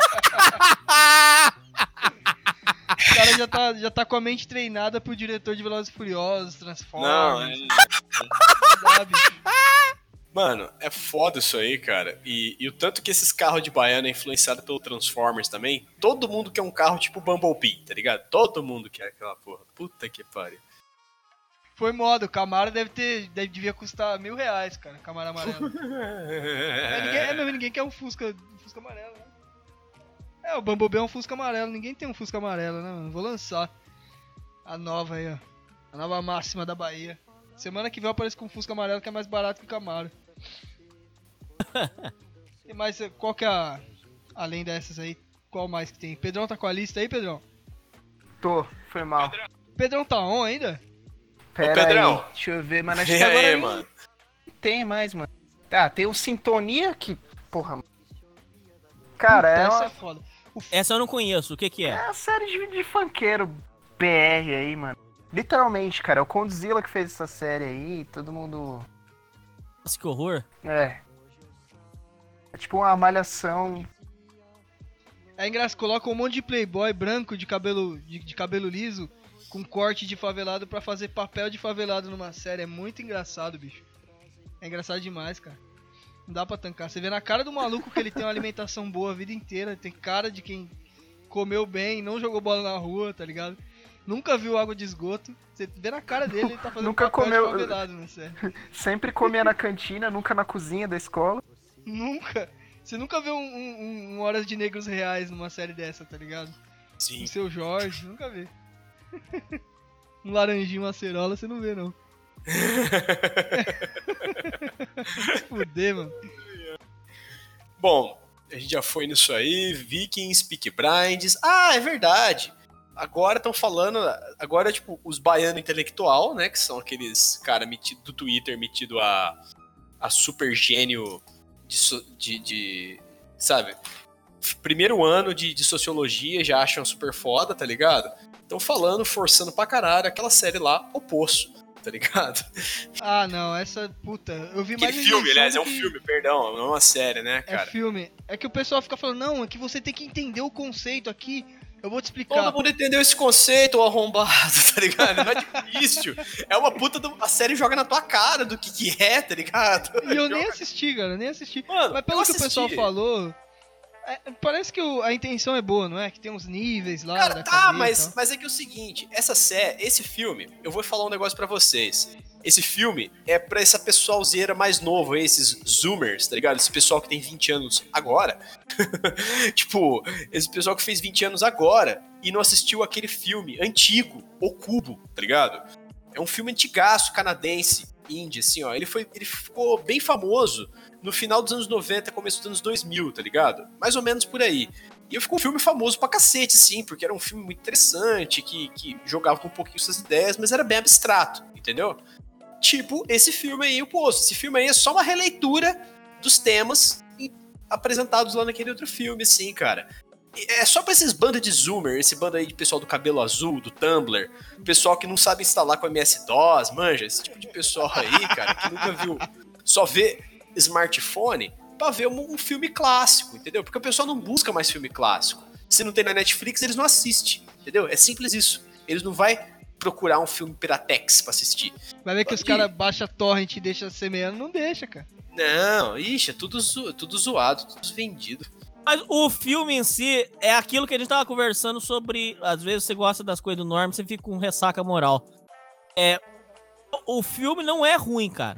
O cara já tá, já tá com a mente treinada pro diretor de Velozes e Furiosos, Não, Transformers. é... Sabe? Mano, é foda isso aí, cara. E, e o tanto que esses carros de baiano é influenciado pelo Transformers também. Todo mundo quer um carro tipo Bumblebee, tá ligado? Todo mundo quer aquela porra. Puta que pariu. Foi moda, o Camaro deve ter. Deve, devia custar mil reais, cara. Camaro amarelo. É, ninguém, é mesmo, ninguém quer um Fusca, um Fusca amarelo, né? É, o Bumblebee é um Fusca amarelo. Ninguém tem um Fusca amarelo, né, mano? Vou lançar a nova aí, ó. A nova máxima da Bahia. Semana que vem eu apareço com um Fusca amarelo que é mais barato que o Camaro. Tem mais, qual que é a... Além dessas aí, qual mais que tem? Pedrão tá com a lista aí, Pedrão? Tô, foi mal. Pedrão tá on ainda? Pera Pedrão. aí, deixa eu ver, mano. Acho E que agora aí, nem mano? tem mais, mano. Tá, tem o Sintonia que, porra, mano. Cara, Puta, é essa uma, é foda. Essa eu não conheço, o que que é é? uma série de, de funkeiro B R aí, mano. Literalmente, cara, é o Condzilla que fez essa série aí, todo mundo... Nossa, que horror. É. É tipo uma malhação. É engraçado, coloca um monte de playboy branco de cabelo, de, de cabelo liso com corte de favelado pra fazer papel de favelado numa série. É muito engraçado, bicho. É engraçado demais, cara. Não dá pra tancar. Você vê na cara do maluco que ele tem uma alimentação boa a vida inteira. Tem cara de quem comeu bem, não jogou bola na rua, tá ligado? Nunca viu água de esgoto. Você vê na cara dele, ele tá fazendo Nunca papel comeu- de favelado na série. Sempre comia na cantina, nunca na cozinha da escola. Nunca. Você nunca viu um, um, um Horas de Negros Reais numa série dessa, tá ligado? Sim. O Seu Jorge, nunca vê. Um laranjinho, uma acerola, você não vê, não. Fuder, mano. Bom, a gente já foi nisso aí. Vikings, Peaky Blinders. Ah, é verdade. Agora estão falando. Agora, tipo, os baianos intelectual, né? Que são aqueles cara metido do Twitter metido a, a super gênio de, so- de, de. Sabe? Primeiro ano de, de sociologia, já acham super foda, tá ligado? Estão falando, forçando pra caralho aquela série lá, O Poço, tá ligado? Ah, não, essa puta. Eu vi mais Aquele filme, invenção aliás, do é um que- filme, perdão, não é uma série, né, É cara? filme. É que o pessoal fica falando, não, é que você tem que entender o conceito aqui. Eu vou te explicar. Todo mundo entendeu esse conceito, ô arrombado, tá ligado? Não é difícil. É uma puta. Do... A série joga na tua cara do que, que é, tá ligado? E eu nem Joga- assisti, cara, nem assisti. Mano, Mas pelo eu que o pessoal assisti. falou, É, parece que o- a intenção é boa, não é? Que tem uns níveis lá Cara, da tá, cadeia e mas, tal. mas é que é o seguinte, essa série, esse filme, eu vou falar um negócio pra vocês. Esse filme é pra essa pessoalzeira mais novo, esses zoomers, tá ligado? Esse pessoal que tem vinte anos agora. Tipo, esse pessoal que fez vinte anos agora e não assistiu aquele filme antigo, O Cubo, tá ligado? É um filme antigaço, canadense, indie, assim, ó. Ele, foi, ele ficou bem famoso no final dos anos noventa, começo dos anos dois mil, tá ligado? Mais ou menos por aí. E ficou um filme famoso pra cacete, sim, porque era um filme muito interessante, que, que jogava com um pouquinho suas ideias, mas era bem abstrato, entendeu? Tipo esse filme aí, o Poço. Esse filme aí é só uma releitura dos temas apresentados lá naquele outro filme, assim, cara. É só pra esses bandos de zoomer, esse bando aí de pessoal do cabelo azul, do Tumblr, pessoal que não sabe instalar com M S DOS, manja, esse tipo de pessoal aí, cara, que nunca viu, só vê smartphone pra ver um, um filme clássico, entendeu? Porque o pessoal não busca mais filme clássico. Se não tem na Netflix, eles não assistem, entendeu? É simples isso. Eles não vai procurar um filme Piratex pra assistir. Vai ver que Pode os caras baixam torrent e deixam semeando, não deixa, cara. Não, ixi, é tudo, zo tudo zoado, tudo vendido. Mas o filme em si é aquilo que a gente tava conversando sobre. Às vezes você gosta das coisas do Norm, você fica com ressaca moral. É, o filme não é ruim, cara.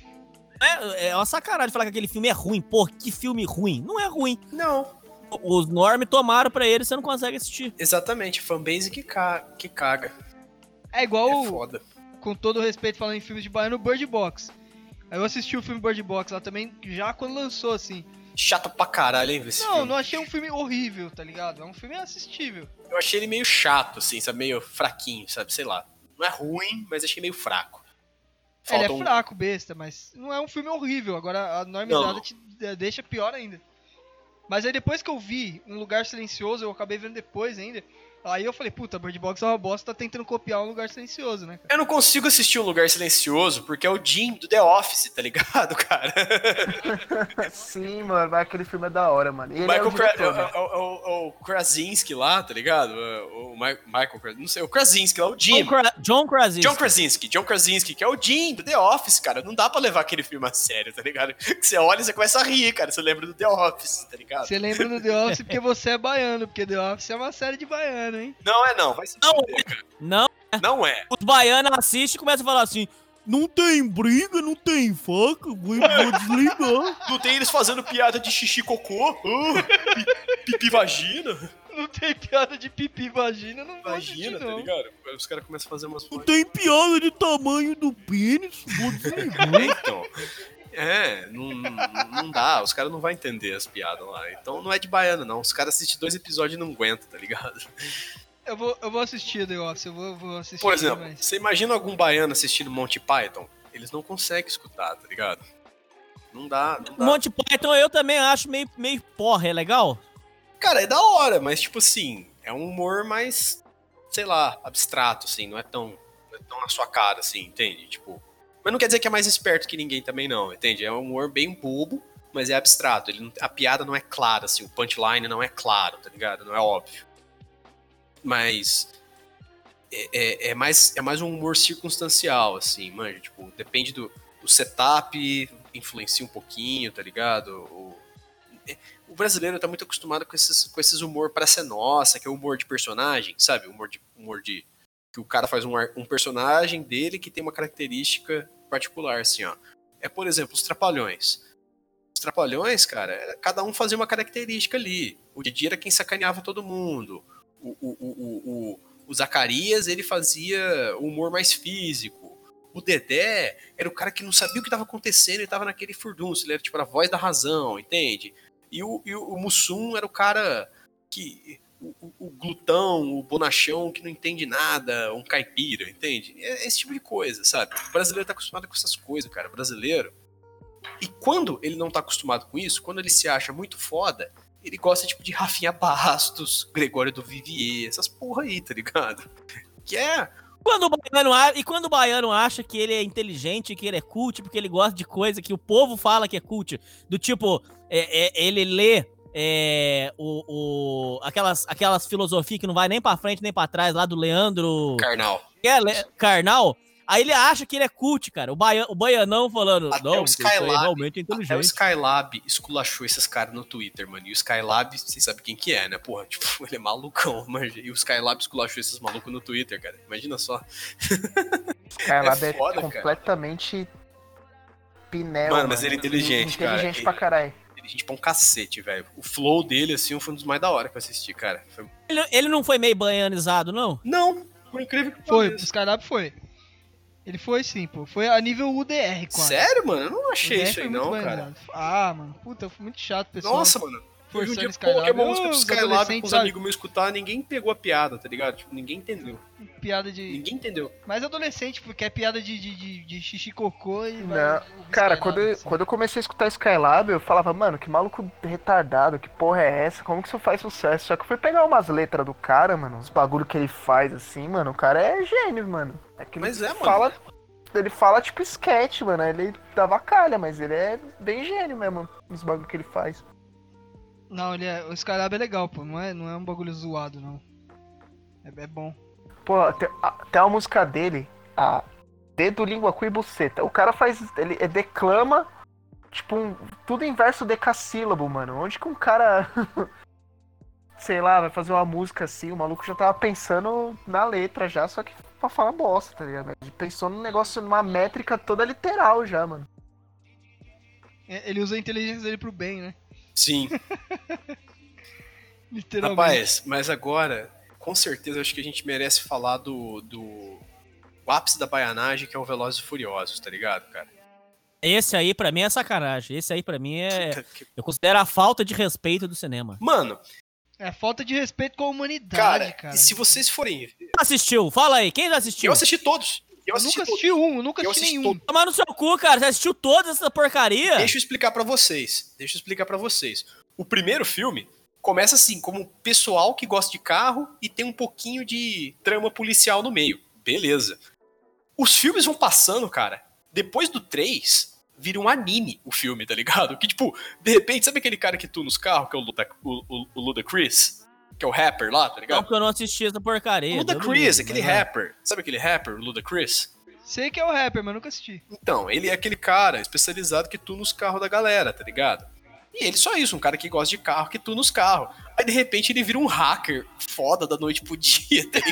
É, é uma sacanagem falar que aquele filme é ruim. Pô, que filme ruim. Não é ruim. Não. Os Norm tomaram pra ele, você não consegue assistir. Exatamente, fanbase que, ca que caga. É igual, É foda. com todo o respeito falando em filmes de baiano, Bird Box. Aí eu assisti o filme Bird Box lá também, já quando lançou, assim. Chato pra caralho, hein, esse Não, filme. não achei um filme horrível, tá ligado? É um filme assistível. Eu achei ele meio chato, assim, sabe? Meio fraquinho, sabe? Sei lá. Não é ruim, mas achei meio fraco. Ele Falta é um- fraco, besta, mas não é um filme horrível. Agora a normizada Não. te eh, deixa pior ainda. Mas aí depois que eu vi Um Lugar Silencioso, eu acabei vendo depois ainda. Aí eu falei, puta, Bird Box é uma bosta, tá tentando copiar Um Lugar Silencioso, né, cara? Eu não consigo assistir Um Lugar Silencioso porque é o Jim do The Office, tá ligado, cara? Sim, mano, mas aquele filme é da hora, mano. E ele Michael é o Kra- diretor, é, né? é, é, o- o Krasinski lá, tá ligado? É, O Mi- Michael Krasinski, não sei, o Krasinski lá, o Jim. John, Kra John Krasinski. John Krasinski, John Krasinski, que é o Jim do The Office, cara. Não dá pra levar aquele filme a sério, tá ligado? Que você olha e você começa a rir, cara. Você lembra do The Office, tá ligado? Você lembra do The Office porque você é baiano, porque The Office é uma série de baiano, hein? Não é não, vai se Não, fuder, cara. Não, Não é. os baianos assistem e começam a falar assim: não tem briga, não tem faca, vou, vou desligar. Não tem eles fazendo piada de xixi cocô, ah, pi- pipi vagina, Não tem piada de pipi vagina, não vou vagina, assistir, tá não. ligado? Os caras começam a fazer umas Não coisas. tem piada de tamanho do pênis, vou desligar. Então, é, não, não, não dá, os caras não vão entender as piadas lá. Então não é de baiano, não. Os caras assistem dois episódios e não aguentam, tá ligado? Eu vou, eu vou assistir The Office, eu vou, vou assistir. Por exemplo, também. você imagina algum baiano assistindo Monty Python? Eles não conseguem escutar, tá ligado? Não dá, não dá. Monty Python eu também acho meio, meio porra, é legal? Cara, é da hora, mas tipo assim, é um humor mais, sei lá, abstrato, assim, não é tão, não é tão na sua cara, assim, entende? Tipo, mas não quer dizer que é mais esperto que ninguém também, não, entende? É um humor bem bobo, mas é abstrato. Ele não- a piada não é clara, assim, o punchline não é claro, tá ligado? Não é óbvio. Mas é, é, é mais, é mais um humor circunstancial, assim, manja, tipo, depende do, do setup, influencia um pouquinho, tá ligado? O, o brasileiro tá muito acostumado com esses, com esses humor pra ser nossa, que é o humor de personagem, sabe? Humor de, humor de que o cara faz um, ar- um personagem dele que tem uma característica particular, assim, ó. É, por exemplo, os Trapalhões. Os Trapalhões, cara, era- cada um fazia uma característica ali. O Didi era quem sacaneava todo mundo. O, o, o, o, o, o Zacarias, ele fazia o humor mais físico. O Dedé era o cara que não sabia o que estava acontecendo e tava naquele furdunço. Ele era tipo a voz da razão, entende? E o, e o, o Mussum era o cara que... O, o, o glutão, o bonachão que não entende nada, um caipira, entende? É esse tipo de coisa, sabe? O brasileiro tá acostumado com essas coisas, cara. O brasileiro. E quando ele não tá acostumado com isso, quando ele se acha muito foda, ele gosta tipo de Rafinha Bastos, Gregório do Vivier, essas porra aí, tá ligado? Que é. Quando o baiano, a- e quando o baiano acha que ele é inteligente, que ele é cult, porque ele gosta de coisa que o povo fala que é cult, do tipo, é, é, ele lê é, o, o, aquelas, aquelas filosofias que não vai nem pra frente nem pra trás, lá do Leandro Carnal. que é, Le- Carnal, Aí ele acha que ele é cult, cara. O, baia, o baianão falando, Até não, o isso aí Skylab, realmente é até o inteligente. Skylab esculachou esses caras no Twitter, mano. E o Skylab, vocês sabem quem que é, né? Porra, tipo, ele é malucão, manja. E o Skylab esculachou esses malucos no Twitter, cara. Imagina só. Skylab é, foda, completamente pinel, Mano, mas ele é inteligente, cara. Inteligente pra Ele- caralho. Inteligente pra um cacete, velho. O flow dele, assim, foi um dos mais da hora que eu assisti, cara. Foi- Ele, ele não foi meio baianizado, não? Não, por incrível que Foi, o pareça. Skylab foi. Ele foi sim, pô. Foi a nível U D R, quase. Sério, mano? Eu não O achei U D R isso aí, foi muito não, bem cara. dado. Ah, mano. Puta, foi muito chato, pessoal. Nossa, mano. Eu vi um Forçando dia, Skylab. pô, que é uma música Ô, do os Skylab adolescentes, com os sabe? amigos meus escutar, ninguém pegou a piada, tá ligado? Tipo, ninguém entendeu. Piada de... Ninguém entendeu. Mais adolescente, porque é piada de, de, de, de xixi cocô e vai Não, ouvir cara, Skylab, quando eu, assim. quando eu comecei a escutar Skylab, eu falava, mano, que maluco retardado, que porra é essa? Como que isso faz sucesso? Só que eu fui pegar umas letras do cara, mano, os bagulho que ele faz, assim, mano, o cara é gênio, mano. É que ele Mas é, mano. fala, ele fala tipo sketch, mano, ele dava calha, mas ele é bem gênio mesmo, nos bagulho que ele faz. Não, ele é... o Skylab é legal, pô. Não é, não é um bagulho zoado, não. É, é bom. Pô, tem, a- tem uma música dele, a Dedo, Língua, Cu e Buceta. O cara faz, ele é, declama, tipo, um, tudo em verso decassílabo, mano. Onde que um cara, sei lá, vai fazer uma música assim, o maluco já tava pensando na letra já, só que pra falar bosta, tá ligado? Ele pensou num negócio, numa métrica toda literal já, mano. É, Ele usa a inteligência dele pro bem, né? Sim. Literalmente. Rapaz, mas agora, com certeza, eu acho que a gente merece falar do, do o ápice da baianagem, que é o Velozes e Furiosos, tá ligado, cara? Esse aí pra mim é sacanagem. Esse aí pra mim é... Puta que- Eu considero a falta de respeito do cinema. Mano, É falta de respeito com a humanidade, cara, cara. e se vocês forem... Quem assistiu? Fala aí, quem já assistiu? Eu assisti todos. Eu Eu assisti nunca todos. assisti um, eu nunca Eu assisti assisti nenhum. todos. Tomar no seu cu, cara. Você assistiu toda essa porcaria? Deixa eu explicar pra vocês. Deixa eu explicar pra vocês. O primeiro filme começa assim, como um pessoal que gosta de carro e tem um pouquinho de trama policial no meio. Beleza. Os filmes vão passando, cara. Depois do três, vira um anime o filme, tá ligado? Que tipo, de repente, sabe aquele cara que tu nos carros, que é o, Luda, o, o, o Ludacris? Que é o rapper lá, tá Não, ligado? porque eu não assisti essa porcaria. O Deus me Ludacris, livre, aquele mas vai. rapper. Sabe aquele rapper, o Ludacris? Sei que é o rapper, mas nunca assisti. Então, ele é aquele cara especializado que tuna os carros da galera, tá ligado? E ele só isso, um cara que gosta de carro, que tuna os carros. Aí, de repente, ele vira um hacker foda da noite pro dia, tá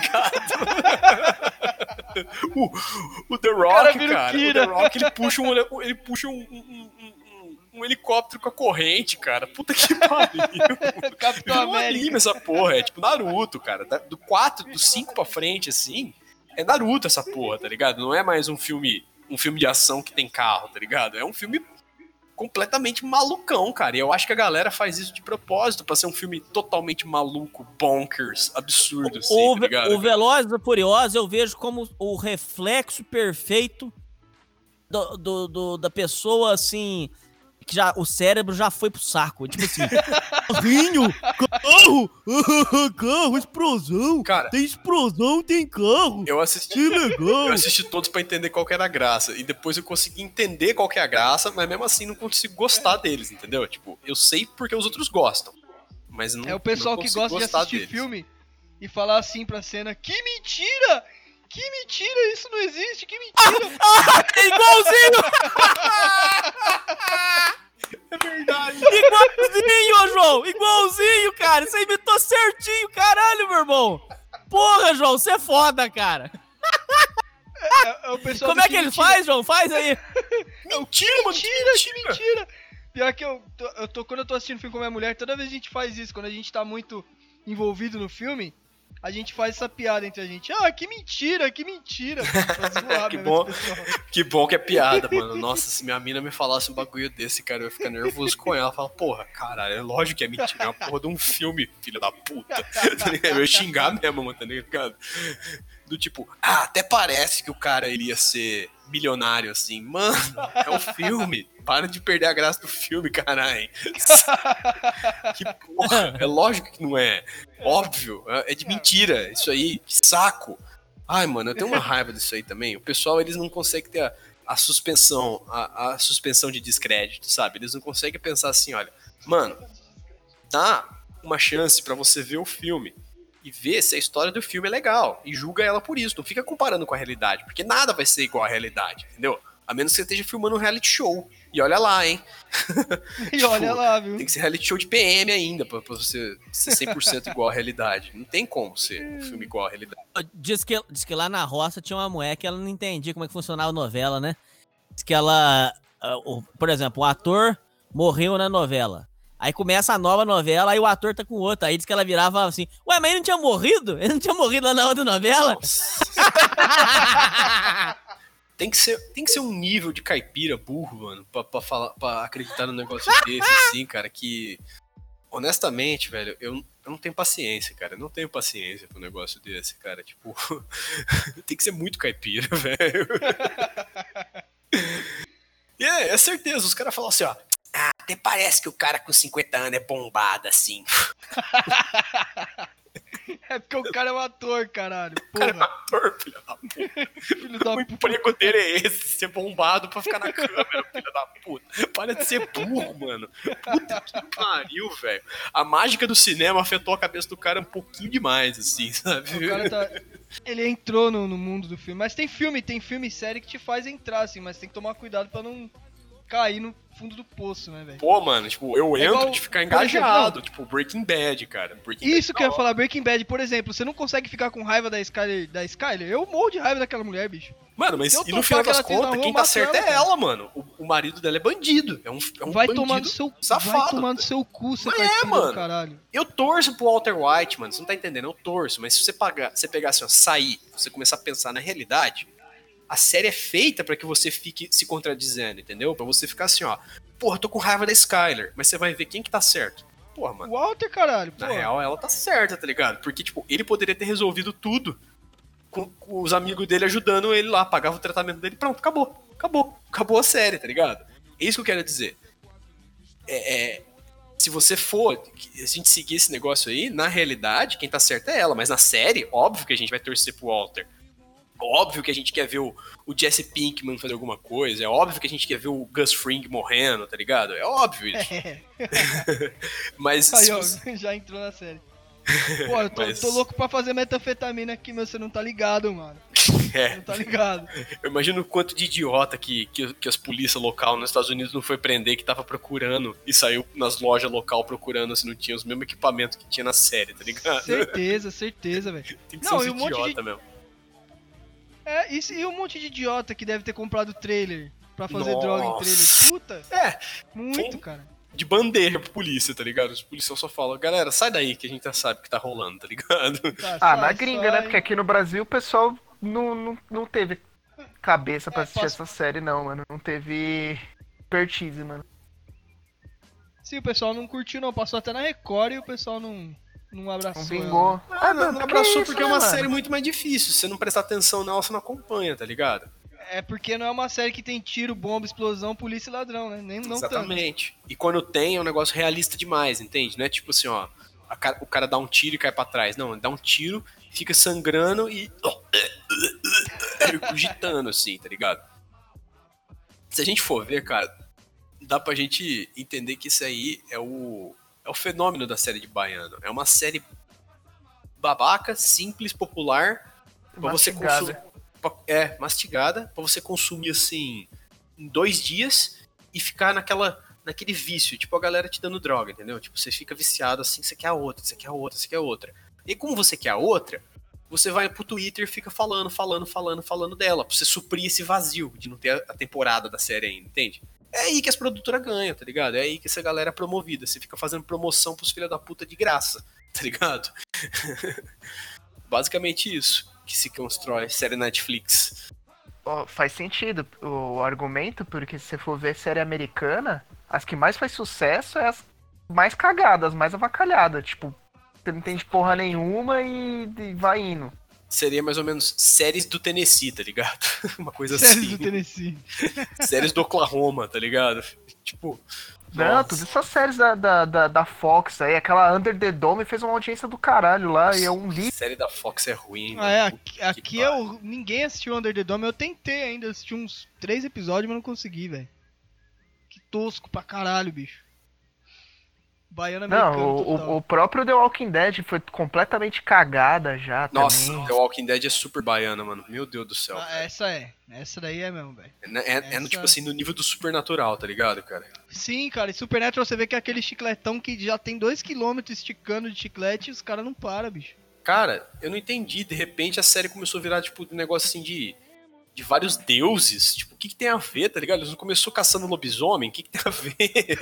ligado? o, o The Rock, cara cara, vira o o Kira. The Rock, ele puxa um, ele puxa um, um, um- um- um helicóptero com a corrente, cara. Puta que pariu. Capitão Virou um América. anime essa porra, é tipo Naruto, cara. Da- Do quatro, do cinco pra frente, assim, é Naruto essa porra, tá ligado? Não é mais um filme, um filme de ação que tem carro, tá ligado? É um filme completamente malucão, cara. E eu acho que a galera faz isso de propósito pra ser um filme totalmente maluco, bonkers, absurdo, assim, O, tá Ve- ligado? o Velozes e Furiosos eu vejo como o reflexo perfeito do, do- do- da pessoa, assim, que já, o cérebro já foi pro saco. Tipo assim, carrinho, carro, carro, explosão, Cara, tem explosão, tem carro, eu assisti, que legal. eu assisti todos pra entender qual que era a graça. E depois eu consegui entender qual que é a graça, mas mesmo assim não consigo gostar deles, entendeu? Tipo, eu sei porque os outros gostam. Mas não, É o pessoal não que consigo gosta de gostar assistir deles. filme e falar assim pra cena: que mentira! Que mentira! Isso não existe! Que mentira! É igualzinho, É verdade. igualzinho, ô João, igualzinho, cara. Você imitou certinho, caralho, meu irmão. Porra, João, você é foda, cara. É, é o pessoal Como do é que ele mentira. faz, João? Faz aí. Mentira, mano. que Mentira, que mentira! Pior que eu tô, eu tô, quando eu tô assistindo filme com a minha mulher, toda vez a gente faz isso. Quando a gente tá muito envolvido no filme, a gente faz essa piada entre a gente. Ah, que mentira, que mentira! Pra zoar Que mesmo bom. esse pessoal. Que bom que é piada, mano. Nossa, se minha mina me falasse um bagulho desse, cara, eu ia ficar nervoso com ela. Fala, porra, caralho, é lógico que é mentira. É uma porra de um filme, filha da puta. Tá ligado? Eu ia xingar mesmo, mano, tá ligado? Do tipo, ah, até parece que o cara iria ser milionário, assim. Mano, é um filme. Para de perder a graça do filme, caralho. Que porra. É lógico que não é. Óbvio. É de mentira. Isso aí. Que saco. Ai, mano, eu tenho uma raiva disso aí também. O pessoal, eles não conseguem ter a, a suspensão, a, a suspensão de descrédito, sabe? Eles não conseguem pensar assim, olha, mano, dá uma chance pra você ver o filme. e vê se a história do filme é legal. E julga ela por isso. Não fica comparando com a realidade. Porque nada vai ser igual à realidade, entendeu? A menos que você esteja filmando um reality show. E olha lá, hein? E olha lá, viu? Tem que ser reality show de P M ainda, pra, pra você ser cem por cento igual à realidade. Não tem como ser um filme igual à realidade. Diz que, diz que lá na roça tinha uma mulher que ela não entendia como é que funcionava a novela, né? Diz que ela, uh, o, por exemplo, um ator morreu na novela. Aí começa a nova novela, aí o ator tá com outro. Aí diz que ela virava assim, ué, mas ele não tinha morrido? Ele não tinha morrido lá na outra novela? Tem que, ser, tem que ser um nível de caipira burro, mano, pra, pra, falar, pra acreditar num negócio desse, assim, cara, que... Honestamente, velho, eu, eu não tenho paciência, cara. Eu não tenho paciência pra um negócio desse, cara. Tipo, tem que ser muito caipira, velho. E é, é certeza, os caras falam assim, ó. Ah, até parece que o cara com cinquenta anos é bombado, assim. É porque o cara é um ator, caralho. O cara é um ator, filho da puta. Filho da O emprego dele é esse, ser bombado pra ficar na câmera, filho da puta. Para de ser burro, mano. Puta que pariu, velho. A mágica do cinema afetou a cabeça do cara um pouquinho demais, assim, sabe? O cara tá... Ele entrou no, no mundo do filme. Mas tem filme, tem filme e série que te faz entrar, assim, mas tem que tomar cuidado pra não cair no fundo do poço, né, velho? Pô, mano, tipo, eu É entro igual, de ficar por exemplo, engajado, não. tipo, Breaking Bad, cara. Breaking Isso Bad, que eu ia falar, Breaking Bad, por exemplo, você não consegue ficar com raiva da Skyler, da Skyler? Eu morro de raiva daquela mulher, bicho. Mano, mas Se eu e no topar final aquela das atriz na contas, rua, quem eu tá mato certo ela, é cara. ela, mano. O, o marido dela é bandido. É um, é um Vai bandido tomar no seu, safado. vai tomar no seu cu, seu Mas é, caipira do mano. caralho. Eu torço pro Walter White, mano. Você não tá entendendo? Eu torço. Mas se você, pagar, você pegar assim, ó, sair, você começar a pensar na realidade, a série é feita pra que você fique se contradizendo, entendeu? Pra você ficar assim, ó. Porra, eu tô com raiva da Skyler. Mas você vai ver quem que tá certo. Porra, mano. Walter, caralho, pô. Na real, ela tá certa, tá ligado? Porque, tipo, ele poderia ter resolvido tudo com, com os amigos dele ajudando ele lá, pagava o tratamento dele, pronto, acabou. Acabou. Acabou a série, tá ligado? É isso que eu quero dizer. É, é, se você for, a gente seguir esse negócio aí, na realidade, quem tá certo é ela, mas na série, óbvio que a gente vai torcer pro Walter. Óbvio que a gente quer ver o, o Jesse Pinkman fazer alguma coisa, é óbvio que a gente quer ver o Gus Fring morrendo, tá ligado? É óbvio isso. É. Mas Aí, se ó, você... já entrou na série. Pô, eu tô, Mas- tô louco pra fazer metanfetamina aqui, meu, você não tá ligado, mano. É. Não tá ligado. Eu imagino o quanto de idiota que, que, que as polícias local nos Estados Unidos não foi prender, que tava procurando e saiu nas lojas local procurando se não tinha os mesmos equipamentos que tinha na série, tá ligado? Certeza, certeza, velho. Tem que Não, ser e uns um monte de- idiota mesmo. É, isso, e um monte de idiota que deve ter comprado trailer pra fazer Nossa. droga em trailer. Puta, É, muito, Sim. cara. de bandeja pro polícia, tá ligado? Os policiais só falam, galera, sai daí que a gente já sabe o que tá rolando, tá ligado? Tá, Ah, sai, na gringa, né? sai. Porque aqui no Brasil o pessoal não, não, não teve cabeça pra É, assistir posso- essa série, não, mano. Não teve expertise, mano. Sim, o pessoal não curtiu, não. Passou até na Record e o pessoal não, não abraçou. Não vingou. Ah, não, não que abraçou isso, porque é né, uma mano? série muito mais difícil. Se você não prestar atenção nela, você não acompanha, tá ligado? ela. É porque não é uma série que tem tiro, bomba, explosão, polícia e ladrão, né? Nem, não tanto. Exatamente. E quando tem, é um negócio realista demais, entende? Não é tipo assim, ó, a cara- o cara dá um tiro e cai pra trás. Não, ele dá um tiro, fica sangrando e... cogitando, assim, tá ligado? Se a gente for ver, cara, dá pra gente entender que isso aí é o, é o fenômeno da série de Baiano. É uma série babaca, simples, popular, pra você Mastigada. consumir... É, mastigada, pra você consumir, assim, em dois dias e ficar naquela, naquele vício. Tipo, a galera te dando droga, entendeu? Tipo, você fica viciado assim, você quer a outra, você quer a outra, você quer a outra. E como você quer a outra, você vai pro Twitter e fica falando, falando, falando, falando dela, pra você suprir esse vazio de não ter a temporada da série ainda, entende? É aí que as produtoras ganham, tá ligado? É aí que essa galera é promovida. Você fica fazendo promoção pros filhos da puta de graça, tá ligado? Basicamente isso que se constrói série Netflix. Ó, faz sentido o argumento, porque se você for ver série americana, as que mais faz sucesso é as mais cagadas, as mais avacalhadas. Tipo, você não entende porra nenhuma e, e vai indo. Seria mais ou menos séries do Tennessee, tá ligado? Uma coisa Séries assim. do Tennessee. Séries do Oklahoma, tá ligado? Tipo. Não, nossa. todas essas séries da, da, da, da Fox aí, aquela Under the Dome fez uma audiência do caralho lá e é um lixo. Série da Fox é ruim. Ah, é, mano. aqui, Puta que aqui pariu. eu, ninguém assistiu Under the Dome. Eu tentei ainda assistir uns três episódios, mas não consegui, velho. Que tosco pra caralho, bicho. Baiano americano Não, total. o, o próprio The Walking Dead foi completamente cagada já Nossa, também. The Walking Dead é super baiana, mano. Meu Deus do céu. Ah, cara. essa é. Essa daí é mesmo, velho. É, é, é no, essa- tipo assim, no nível do supernatural, tá ligado, cara? Sim, cara, e Supernatural você vê que é aquele chicletão que já tem dois quilômetros esticando de chiclete e os caras não param, bicho. Cara, eu não entendi. De repente a série começou a virar, tipo, um negócio assim de. De vários deuses. Tipo, o que, que tem a ver, tá ligado? Eles não começou caçando lobisomem? O que, que tem a ver?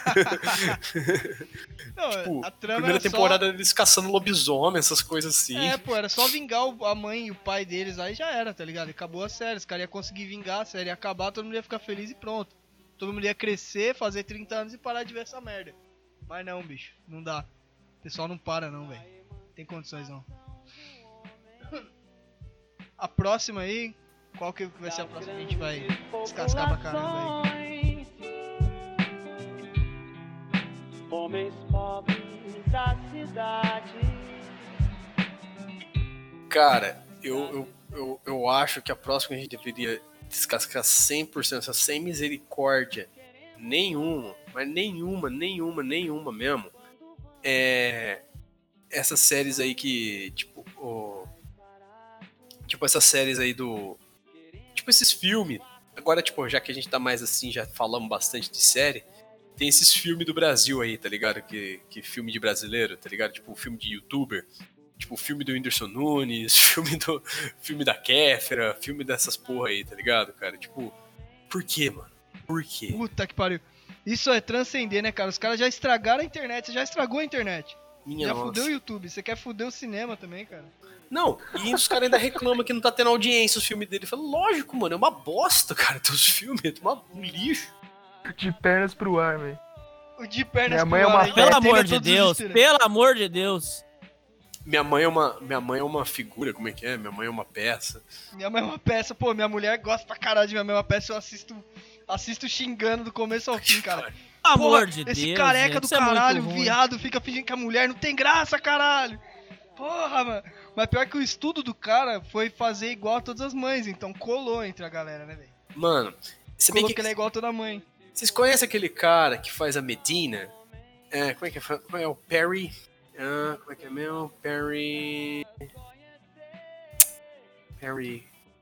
Não, Tipo, a trama primeira era temporada eles caçando lobisomem, essas coisas assim. só... É, pô, era só vingar o- a mãe e o pai deles, aí já era, tá ligado? Acabou a série, os caras iam conseguir vingar, a série ia acabar, todo mundo ia ficar feliz e pronto. Todo mundo ia crescer, fazer trinta anos e parar de ver essa merda. Mas não, bicho, não dá. O pessoal não para não, velho. Tem condições não. A próxima aí, qual que vai ser a próxima que a gente vai descascar pra caramba aí? Homens pobres da cidade. Cara, eu, eu, eu, eu acho que a próxima a gente deveria descascar cem por cento, sem misericórdia nenhuma, mas nenhuma, nenhuma, nenhuma mesmo. É. Essas séries aí que, tipo, o, tipo essas séries aí do, tipo esses filmes, agora, tipo, já que a gente tá mais assim, já falamos bastante de série, tem esses filmes do Brasil aí, tá ligado, que, que filme de brasileiro, tá ligado, tipo, filme de youtuber, tipo, filme do Whindersson Nunes, filme do, filme da Kéfera, filme dessas porra aí, tá ligado, cara, tipo, por quê, mano, por quê? Puta que pariu. Isso é transcender, né, cara? Os caras já estragaram a internet, você já estragou a internet. Minha já nossa. fudeu o YouTube, você quer fuder o cinema também, cara. Não, e os caras ainda reclamam que não tá tendo audiência os filmes dele. Fala, lógico, mano, é uma bosta, cara, teus filmes, é uma- um lixo. De pernas pro ar, velho. O de pernas Minha mãe pro é uma ar, hein? Pelo Atenda amor de todos os Deus, estilos. pelo amor de Deus. Minha mãe é uma, minha mãe é uma figura, como é que é? Minha mãe é uma peça. Minha mãe é uma peça, pô, minha mulher gosta pra caralho de Minha Mãe é uma peça, eu assisto, assisto xingando do começo ao fim, cara. Pelo Porra, amor de Deus. esse careca gente, do isso é muito caralho, ruim. viado, fica fingindo que a mulher não tem graça, caralho. Porra, mano. Mas pior que o estudo do cara foi fazer igual a todas as mães, então colou entre a galera, né, velho? Mano, você bem Colou que, que ele é igual a toda mãe. vocês conhecem aquele cara que faz a Medina? É, como é que é? Como é o Perry? Ah, como é que é mesmo? Perry... Perry...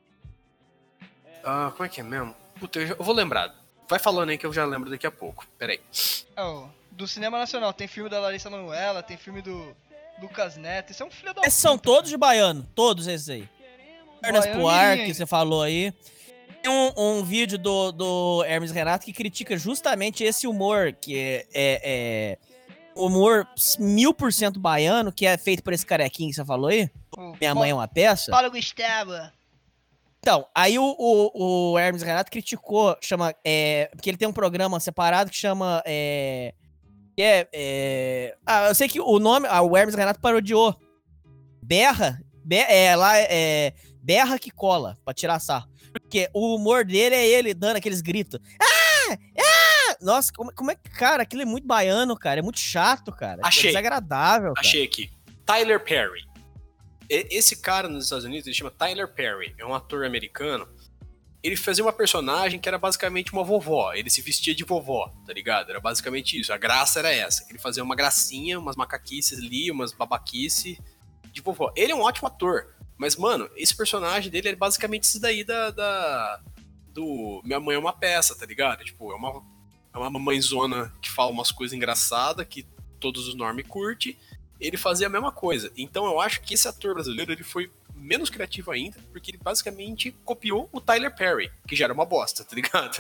Ah, como é que é mesmo? Puta, eu, já- eu vou lembrar. Vai falando aí que eu já lembro daqui a pouco. Pera aí. Ó, do cinema nacional, tem filme da Larissa Manoela, tem filme do Lucas Neto, esse é um filho da Esses são todos de baiano, todos esses aí. Pernas Baiano pro ar, mirim que ainda. você falou aí. Tem um, um vídeo do, do Hermes Renato que critica justamente esse humor, que é, é, é humor mil por cento baiano, que é feito por esse carequinho que você falou aí. O- Minha mãe é uma peça. Paulo Gustavo. Então, aí o, o, o Hermes Renato criticou, chama, é, porque ele tem um programa separado que chama, é, que é, é, ah, eu sei que o nome, ah, o Hermes Renato parodiou, Berra, Be, é, lá é, Berra que cola, pra tirar sarro, porque o humor dele é ele dando aqueles gritos, ah, ah, nossa, como, como é que, cara, aquilo é muito baiano, cara, é muito chato, cara, Achei. é desagradável, cara. Achei aqui. Tyler Perry. E- Esse cara nos Estados Unidos, ele chama Tyler Perry. É um ator americano. Ele fazia uma personagem que era basicamente uma vovó. Ele se vestia de vovó, tá ligado? Era basicamente isso. A graça era essa. Ele fazia uma gracinha, umas macaquices ali, umas babaquice de vovó. Ele é um ótimo ator. Mas, mano, esse personagem dele é basicamente isso daí da... da- do Minha Mãe é uma peça, tá ligado? Tipo, é uma, é uma mamãezona que fala umas coisas engraçadas que todos os normes curtem. Ele fazia a mesma coisa. Então eu acho que esse ator brasileiro ele foi menos criativo ainda, porque ele basicamente copiou o Tyler Perry, que já era uma bosta, tá ligado?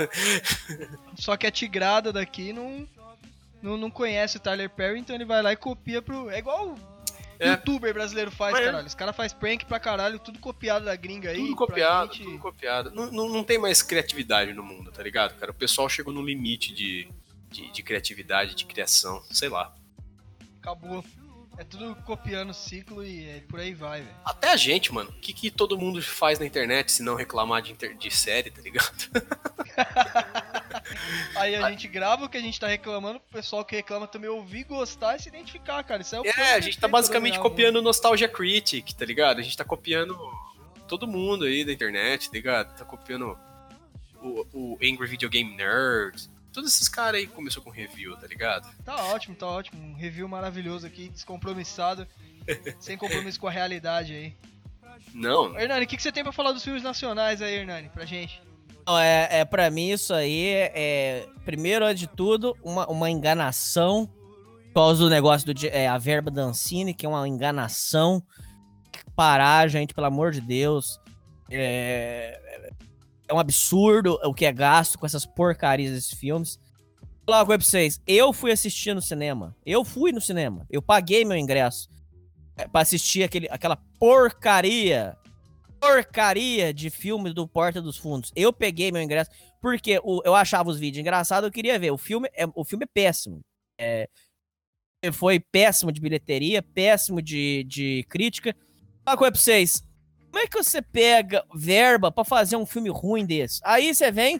Só que a tigrada daqui não, não, não conhece o Tyler Perry, então ele vai lá e copia pro... É igual o É. youtuber brasileiro faz, Mas é. caralho. Os caras fazem prank pra caralho, tudo copiado da gringa aí. Tudo pra copiado, gente- tudo copiado. Não, não, não tem mais criatividade no mundo, tá ligado, cara? O pessoal chegou no limite de, de, de criatividade, de criação, sei lá. Acabou. É tudo copiando o ciclo e é, por aí vai, velho. Até a gente, mano. O que, que todo mundo faz na internet se não reclamar de, inter- de série, tá ligado? Aí a gente grava o que a gente tá reclamando, o pessoal que reclama também ouvir, gostar e se identificar, cara. Isso é o É, plano a gente tá perfeito basicamente pra dominar o copiando o Nostalgia Critic, tá ligado? A gente tá copiando todo mundo aí da internet, tá ligado? Tá copiando o, o Angry Video Game Nerd, Todos esses caras aí começou com review, tá ligado? Tá ótimo, tá ótimo. Um review maravilhoso aqui, descompromissado, sem compromisso com a realidade aí. Não. Hernani, o que, que você tem pra falar dos filmes nacionais aí, Hernani, pra gente? Não, é, é, pra mim isso aí é, primeiro, antes de tudo, uma, uma enganação. Por causa do negócio do é, a verba da Ancine, que é uma enganação. Parar, gente, pelo amor de Deus. É, é um absurdo o que é gasto com essas porcarias desses filmes. Vou falar uma coisa pra vocês. Eu fui assistir no cinema. Eu fui no cinema. Eu paguei meu ingresso pra assistir aquele, aquela porcaria. Porcaria de filme do Porta dos Fundos. Eu peguei meu ingresso porque o, eu achava os vídeos engraçados. Eu queria ver. O filme é, o filme é péssimo. É, foi péssimo de bilheteria, péssimo de, de crítica. Uma coisa pra vocês. Como é que você pega verba pra fazer um filme ruim desse? Aí você vem,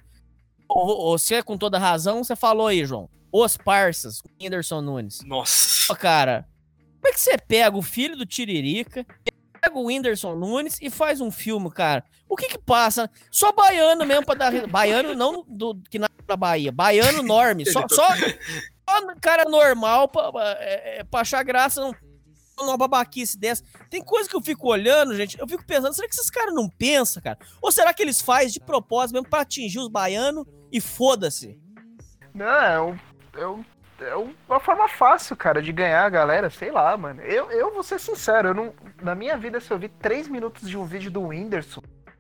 você com toda razão, você falou aí, João. Os Parsas, o Whindersson Nunes. Nossa. Ô, cara, como é que você pega o filho do Tiririca, pega o Whindersson Nunes e faz um filme, cara? O que que passa? Só baiano mesmo pra dar... Baiano não do que na Bahia. Baiano norme. Só, só, só cara normal pra, é, pra achar graça num... uma babaquice dessa. Tem coisa que eu fico olhando, gente, eu fico pensando, será que esses caras não pensam, cara? Ou será que eles fazem de propósito mesmo pra atingir os baianos e foda-se? Não, é, um, é, um, é uma forma fácil, cara, de ganhar a galera, sei lá, mano. Eu, eu vou ser sincero, eu não, na minha vida, se eu vi três minutos de um vídeo do Whindersson,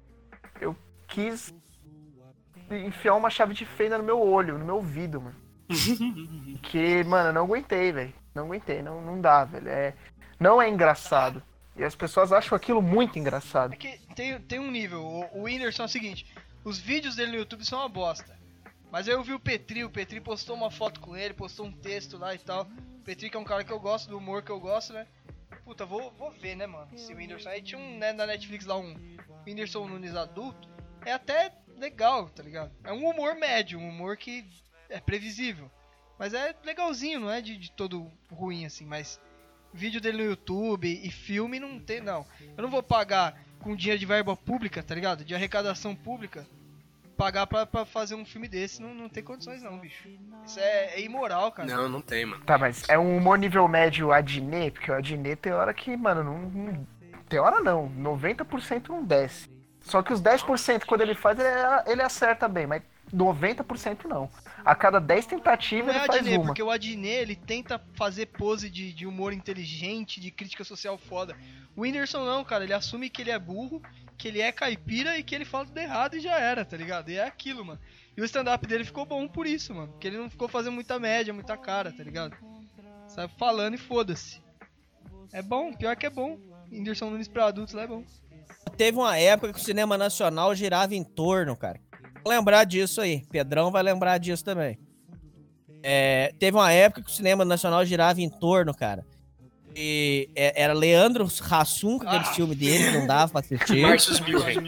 eu quis enfiar uma chave de fenda no meu olho, no meu ouvido, mano. Que, mano, eu não aguentei, velho. Não aguentei, não, não dá, velho. É... Não é engraçado. E as pessoas acham aquilo muito engraçado. É que tem, tem um nível. O, o Whindersson é o seguinte: os vídeos dele no YouTube são uma bosta. Mas aí eu vi o Petri, o Petri postou uma foto com ele, postou um texto lá e tal. O Petri, que é um cara que eu gosto, do humor que eu gosto, né? Puta, vou, vou ver, né, mano? Esse Whindersson. Aí tinha um, né, na Netflix lá, um Whindersson Nunes adulto. É até legal, tá ligado? É um humor médio, um humor que é previsível. Mas é legalzinho, não é de, de todo ruim, assim, mas... vídeo dele no YouTube e filme não tem, não. Eu não vou pagar com dinheiro de verba pública, tá ligado? De arrecadação pública, pagar pra, pra fazer um filme desse, não, não tem condições não, bicho. Isso é, é imoral, cara. Não, não tem, mano. Tá, mas é um humor nível médio Adnet, porque o Adnet tem hora que, mano, não, não... Tem hora não, noventa por cento não desce. Só que os dez por cento quando ele faz, ele, ele acerta bem, mas noventa por cento não. A cada dez tentativas não é ele faz Adnet, uma. porque o Adnet, ele tenta fazer pose de, de humor inteligente, de crítica social foda. O Whindersson não, cara, ele assume que ele é burro, que ele é caipira e que ele fala tudo errado e já era, tá ligado? E é aquilo, mano. E o stand-up dele ficou bom por isso, mano. Porque ele não ficou fazendo muita média, muita cara, tá ligado? Sai falando e foda-se. É bom, pior que é bom. Whindersson Nunes pra adultos lá é bom. Teve uma época que o cinema nacional girava em torno, cara. Vou lembrar disso aí. Pedrão vai lembrar disso também. É, teve uma época que o cinema nacional girava em torno, cara. E é, era Leandro Hassum, com aquele Ah. filme dele, que não dava pra assistir. Marcius Milren.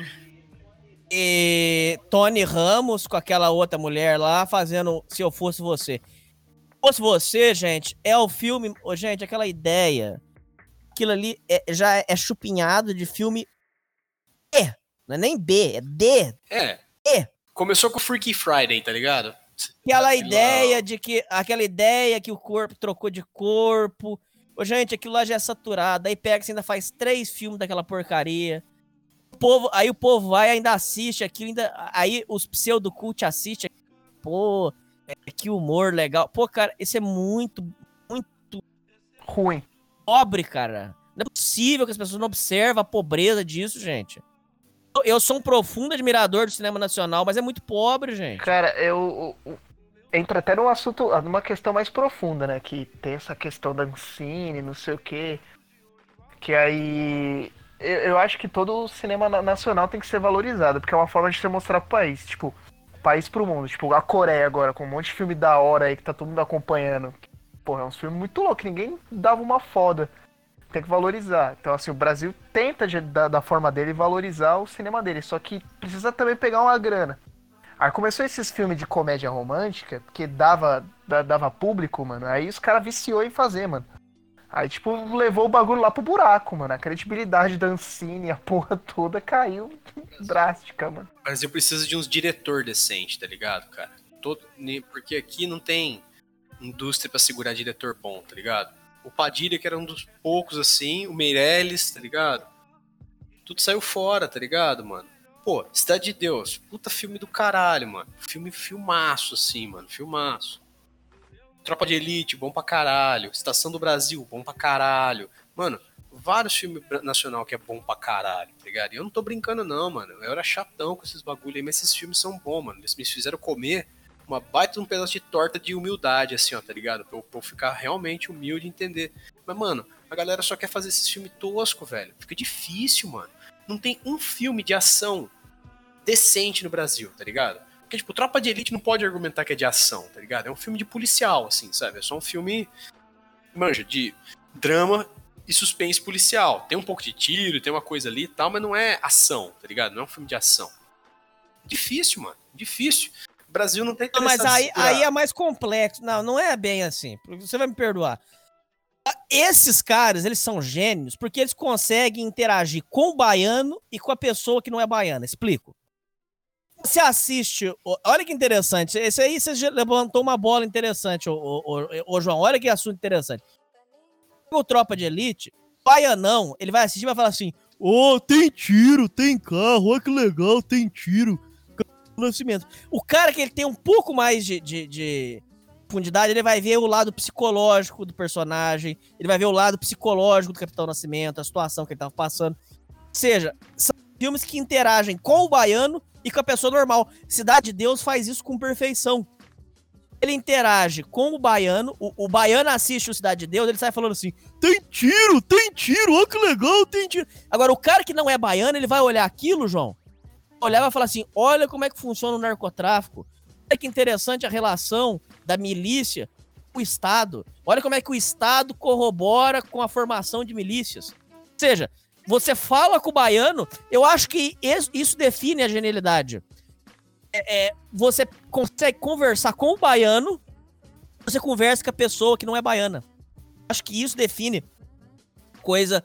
E Tony Ramos com aquela outra mulher lá fazendo Se Eu Fosse Você. Se Eu Fosse Você, gente, é o filme... Ô, gente, aquela ideia... Aquilo ali é, já é chupinhado de filme E. Não é nem B, é D. É. E. Começou com Freaky Friday, tá ligado? Aquela Aquela- ideia de que... Aquela ideia que o corpo trocou de corpo. Ô, gente, aquilo lá já é saturado. Aí pega, você ainda faz três filmes daquela porcaria. O povo, aí o povo vai e ainda assiste aquilo. Ainda, aí os pseudocult assistem. Pô, é, que humor legal. Pô, cara, isso é muito, muito Ruim. pobre, cara. Não é possível que as pessoas não observam a pobreza disso, gente. Eu- Eu sou um profundo admirador do cinema nacional, mas é muito pobre, gente. Cara, eu, eu- entra até num assunto, numa questão mais profunda, né? Que tem essa questão da Ancine, não sei o quê. Que aí. Eu, eu acho que todo o cinema na- nacional tem que ser valorizado, porque é uma forma de você mostrar pro país. Tipo, país pro mundo. Tipo, a Coreia agora, com um monte de filme da hora aí que tá todo mundo acompanhando. Porra, é um filme muito louco, ninguém dava uma foda. Tem que valorizar. Então, assim, o Brasil tenta, de- da, da forma dele, valorizar o cinema dele. Só que precisa também pegar uma grana. Aí começou esses filmes de comédia romântica, que dava, da- dava público, mano. Aí os caras viciou em fazer, mano. Aí, tipo, levou o bagulho lá pro buraco, mano. A credibilidade da Ancine, a porra toda caiu drástica, mano. O Brasil precisa de uns diretor decente, tá ligado, cara? Todo, porque aqui não tem indústria pra segurar diretor bom, tá ligado? O Padilha, que era um dos poucos, assim, o Meirelles, tá ligado? Tudo saiu fora, tá ligado, mano? Pô, Cidade de Deus, puta filme do caralho, mano. Filme filmaço, assim, mano, filmaço. Tropa de Elite, bom pra caralho. Estação do Brasil, bom pra caralho. Mano, vários filmes nacional que é bom pra caralho, tá ligado? E eu não tô brincando não, mano. Eu era chatão com esses bagulho aí, mas esses filmes são bons, mano. Eles me fizeram comer uma baita de um pedaço de torta de humildade, assim, ó, tá ligado? Pra eu, pra eu ficar realmente humilde e entender. Mas, mano, a galera só quer fazer esses filmes tosco, velho. Fica difícil, mano. Não tem um filme de ação decente no Brasil, tá ligado? Porque, tipo, Tropa de Elite não pode argumentar que é de ação, tá ligado? É um filme de policial, assim, sabe? É só um filme, manja, de drama e suspense policial. Tem um pouco de tiro, tem uma coisa ali e tal, mas não é ação, tá ligado? Não é um filme de ação. Difícil, mano. Difícil. O Brasil não tem que Não, mas aí, aí é mais complexo. Não, não é bem assim. Você vai me perdoar. Esses caras, eles são gênios porque eles conseguem interagir com o baiano e com a pessoa que não é baiana. Explico. Você assiste... Olha que interessante. Esse aí você já levantou uma bola interessante, ô, ô, ô, ô João. Olha que assunto interessante. O Tropa de Elite, baianão, ele vai assistir e vai falar assim: ô, oh, tem tiro, tem carro, olha que legal, tem tiro. Nascimento. O cara que ele tem um pouco mais de, de, de profundidade, ele vai ver o lado psicológico do personagem, ele vai ver o lado psicológico do Capitão Nascimento, a situação que ele tava passando. Ou seja, são filmes que interagem com o baiano e com a pessoa normal. Cidade de Deus faz isso com perfeição. Ele interage com o baiano, o, o baiano assiste o Cidade de Deus, ele sai falando assim: tem tiro, tem tiro, olha que legal, tem tiro. Agora, o cara que não é baiano, ele vai olhar aquilo, João, olhar e vai falar assim: olha como é que funciona o narcotráfico, olha que interessante a relação da milícia com o Estado, olha como é que o Estado corrobora com a formação de milícias. Ou seja, você fala com o baiano, eu acho que isso define a genialidade. É, é, você consegue conversar com o baiano, você conversa com a pessoa que não é baiana. Acho que isso define coisa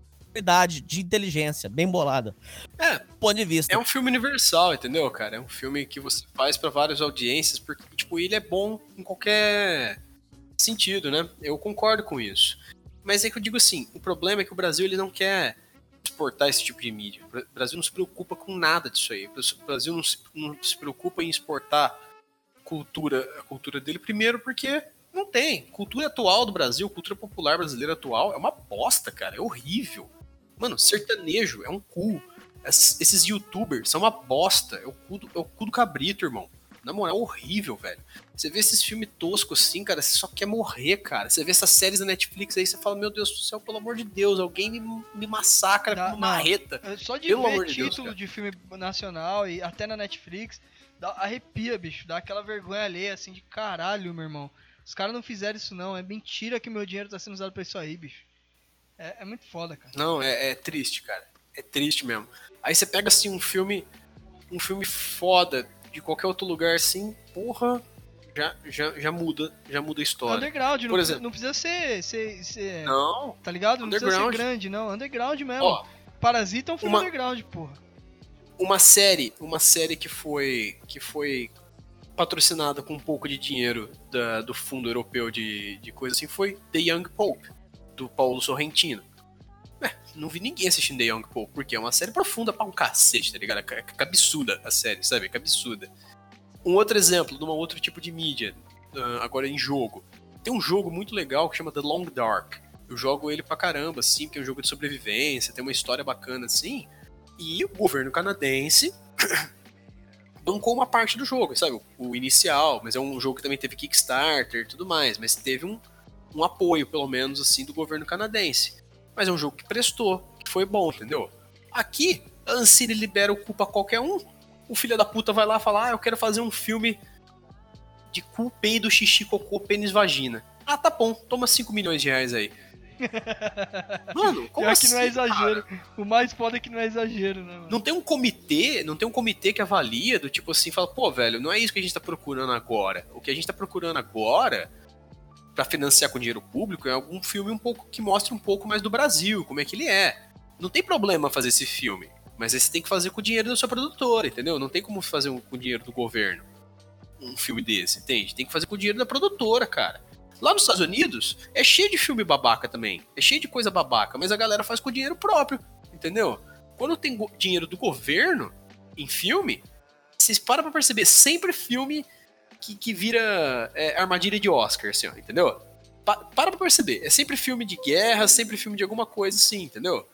de inteligência, bem bolada. É, ponto de vista. É um filme universal, entendeu, cara? É um filme que você faz pra várias audiências, porque, tipo, ele é bom em qualquer sentido, né? Eu concordo com isso. Mas é que eu digo assim, o problema é que o Brasil, ele não quer exportar esse tipo de mídia. O Brasil não se preocupa com nada disso aí. O Brasil não se, não se preocupa em exportar cultura, a cultura dele, primeiro porque não tem. Cultura atual do Brasil, cultura popular brasileira atual, é uma bosta, cara. É horrível. Mano, sertanejo é um cu. Esses youtubers são uma bosta. É o cu do, é o cu do cabrito, irmão. Na moral, é horrível, velho. Você vê esses filmes toscos assim, cara, você só quer morrer, cara. Você vê essas séries da Netflix aí, você fala: meu Deus do céu, pelo amor de Deus, alguém me, me massacra com uma marreta. Só de pelo ver amor de título Deus, de filme nacional e até na Netflix, dá, arrepia, bicho. Dá aquela vergonha alheia, assim, de caralho, meu irmão. Os caras não fizeram isso, não. É mentira que meu dinheiro tá sendo usado pra isso aí, bicho. É, é muito foda, cara. Não, é, é triste, cara. É triste mesmo. Aí você pega, assim, um filme... Um filme foda de qualquer outro lugar, assim, porra... Já, já, já muda, já muda a história. Underground, Por não, exemplo, não precisa ser, ser, ser... Não. Tá ligado? Não precisa ser grande, não. Underground mesmo. Ó, Parasita é um filme uma, underground, porra. Uma série, uma série que foi... Que foi patrocinada com um pouco de dinheiro da, do fundo europeu de, de coisa assim, foi The Young Pope, do Paulo Sorrentino. É, não vi ninguém assistindo The Young Pope, porque é uma série profunda pra um cacete, tá ligado? É cabeçuda a série, sabe? É cabeçuda. Um outro exemplo de um outro tipo de mídia, uh, agora em jogo. Tem um jogo muito legal que chama The Long Dark. Eu jogo ele pra caramba, assim, porque é um jogo de sobrevivência, tem uma história bacana, assim. E o governo canadense bancou uma parte do jogo, sabe? O, o inicial, mas é um jogo que também teve Kickstarter e tudo mais, mas teve um, um apoio, pelo menos, assim, do governo canadense. Mas é um jogo que prestou, que foi bom, entendeu? Aqui, a Ancine libera o cu pra qualquer um. O filho da puta vai lá e fala: ah, eu quero fazer um filme de cu, peido, xixi, cocô, pênis, vagina. Ah, tá bom, toma cinco milhões de reais aí. Mano, como Pior assim, que não é exagero. cara? O mais foda é que não é exagero, né, mano? Não tem um comitê, não tem um comitê que avalia do tipo assim, fala: pô, velho, não é isso que a gente tá procurando agora. O que a gente tá procurando agora pra financiar com dinheiro público é algum filme um pouco que mostre um pouco mais do Brasil, como é que ele é. Não tem problema fazer esse filme, mas aí você tem que fazer com o dinheiro da sua produtora, entendeu? Não tem como fazer com o dinheiro do governo. um filme desse, entende? Tem que fazer com o dinheiro da produtora, cara. Lá nos Estados Unidos, é cheio de filme babaca também. É cheio de coisa babaca, mas a galera faz com o dinheiro próprio, entendeu? Quando tem go- dinheiro do governo em filme, vocês param pra perceber, sempre filme que, que vira é, armadilha de Oscar, assim, ó, entendeu? Pa- para pra perceber, é sempre filme de guerra, sempre filme de alguma coisa assim, entendeu?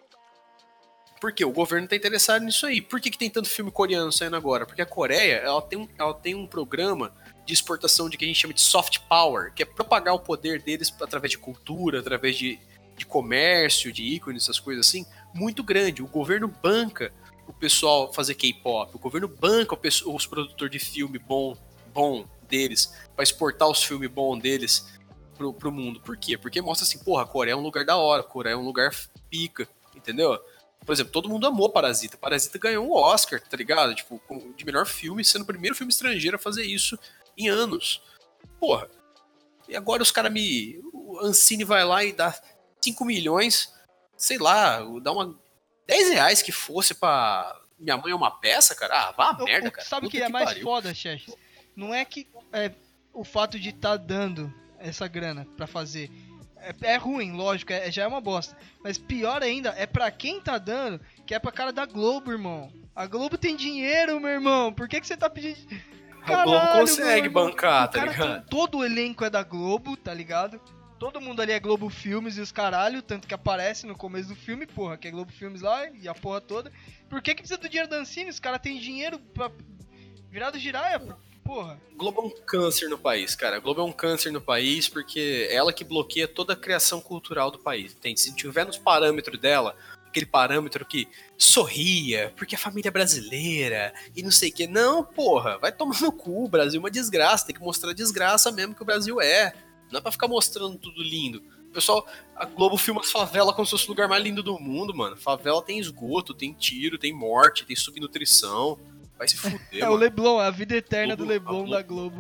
Por quê? O governo tá interessado nisso aí. Por que, que tem tanto filme coreano saindo agora? Porque a Coreia, ela tem, um, ela tem um programa de exportação de que a gente chama de soft power, que é propagar o poder deles através de cultura, através de, de comércio, de ícones, essas coisas assim, muito grande. O governo banca o pessoal fazer K-pop, o governo banca o pessoal, os produtores de filme bom, bom deles, pra exportar os filmes bons deles pro, pro mundo. Por quê? Porque mostra assim, porra, a Coreia é um lugar da hora, a Coreia é um lugar pica, entendeu? Por exemplo, todo mundo amou Parasita. Parasita ganhou um Oscar, tá ligado? Tipo, de melhor filme, sendo o primeiro filme estrangeiro a fazer isso em anos. Porra. E agora os caras me... O Ancine vai lá e dá cinco milhões, sei lá, dá uma... dez reais que fosse pra... Minha Mãe é uma Peça, cara? Ah, vá a O- merda, o- cara. Sabe o Puta que é mais pariu. foda, Chef? Não é que é, o fato de estar dando essa grana pra fazer é, é ruim, lógico, é, já é uma bosta. Mas pior ainda é pra quem tá dando, que é pra cara da Globo, irmão. A Globo tem dinheiro, meu irmão. Por que, que você tá pedindo. A Globo consegue meu irmão. bancar, O tá cara ligado? tem- todo o elenco é da Globo, tá ligado? Todo mundo ali é Globo Filmes e os caralho, tanto que aparece no começo do filme, porra, que é Globo Filmes lá e a porra toda. Por que que precisa do dinheiro da Ancine? Os caras têm dinheiro pra virar do giraia, porra. Globo é um câncer no país, cara. A Globo é um câncer no país porque é ela que bloqueia toda a criação cultural do país, entende? Se tiver nos parâmetros dela, aquele parâmetro que sorria, porque a família é brasileira e não sei o que. Não, porra, vai tomar no cu. O Brasil é uma desgraça, tem que mostrar a desgraça mesmo que o Brasil é. Não é pra ficar mostrando tudo lindo. O pessoal, a Globo filma as favelas como se fosse o lugar mais lindo do mundo, mano. Favela tem esgoto, tem tiro, tem morte, tem subnutrição. Vai se fuder, É o mano. Leblon, a vida eterna Globo- do Leblon a da Globo.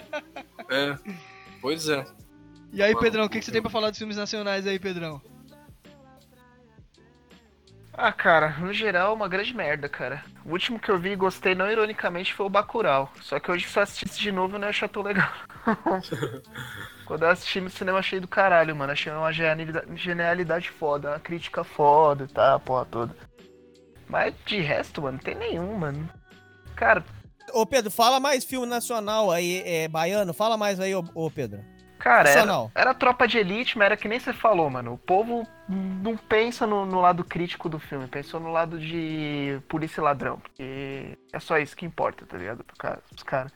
É, pois é. E aí, Mano, Pedrão, o que, que você eu- tem pra falar dos filmes nacionais aí, Pedrão? Ah, cara, no geral, uma grande merda, cara. O último que eu vi e gostei, não ironicamente, foi o Bacurau. Só que hoje, se eu assistisse de novo, eu não ia achar tão legal. Quando eu assisti no cinema, achei do caralho, mano. Achei uma genialidade, genialidade foda, uma crítica foda, tá, a porra toda. Mas de resto, mano, não tem nenhum, mano. Cara, Ô, Pedro, fala mais filme nacional aí, é, baiano. Fala mais aí, ô, ô Pedro. Cara, era, Nacional. era Tropa de Elite, mas era que nem você falou, mano. O povo não pensa no, no lado crítico do filme, pensou no lado de polícia e ladrão. Porque é só isso que importa, tá ligado? Pro cara, pros caras.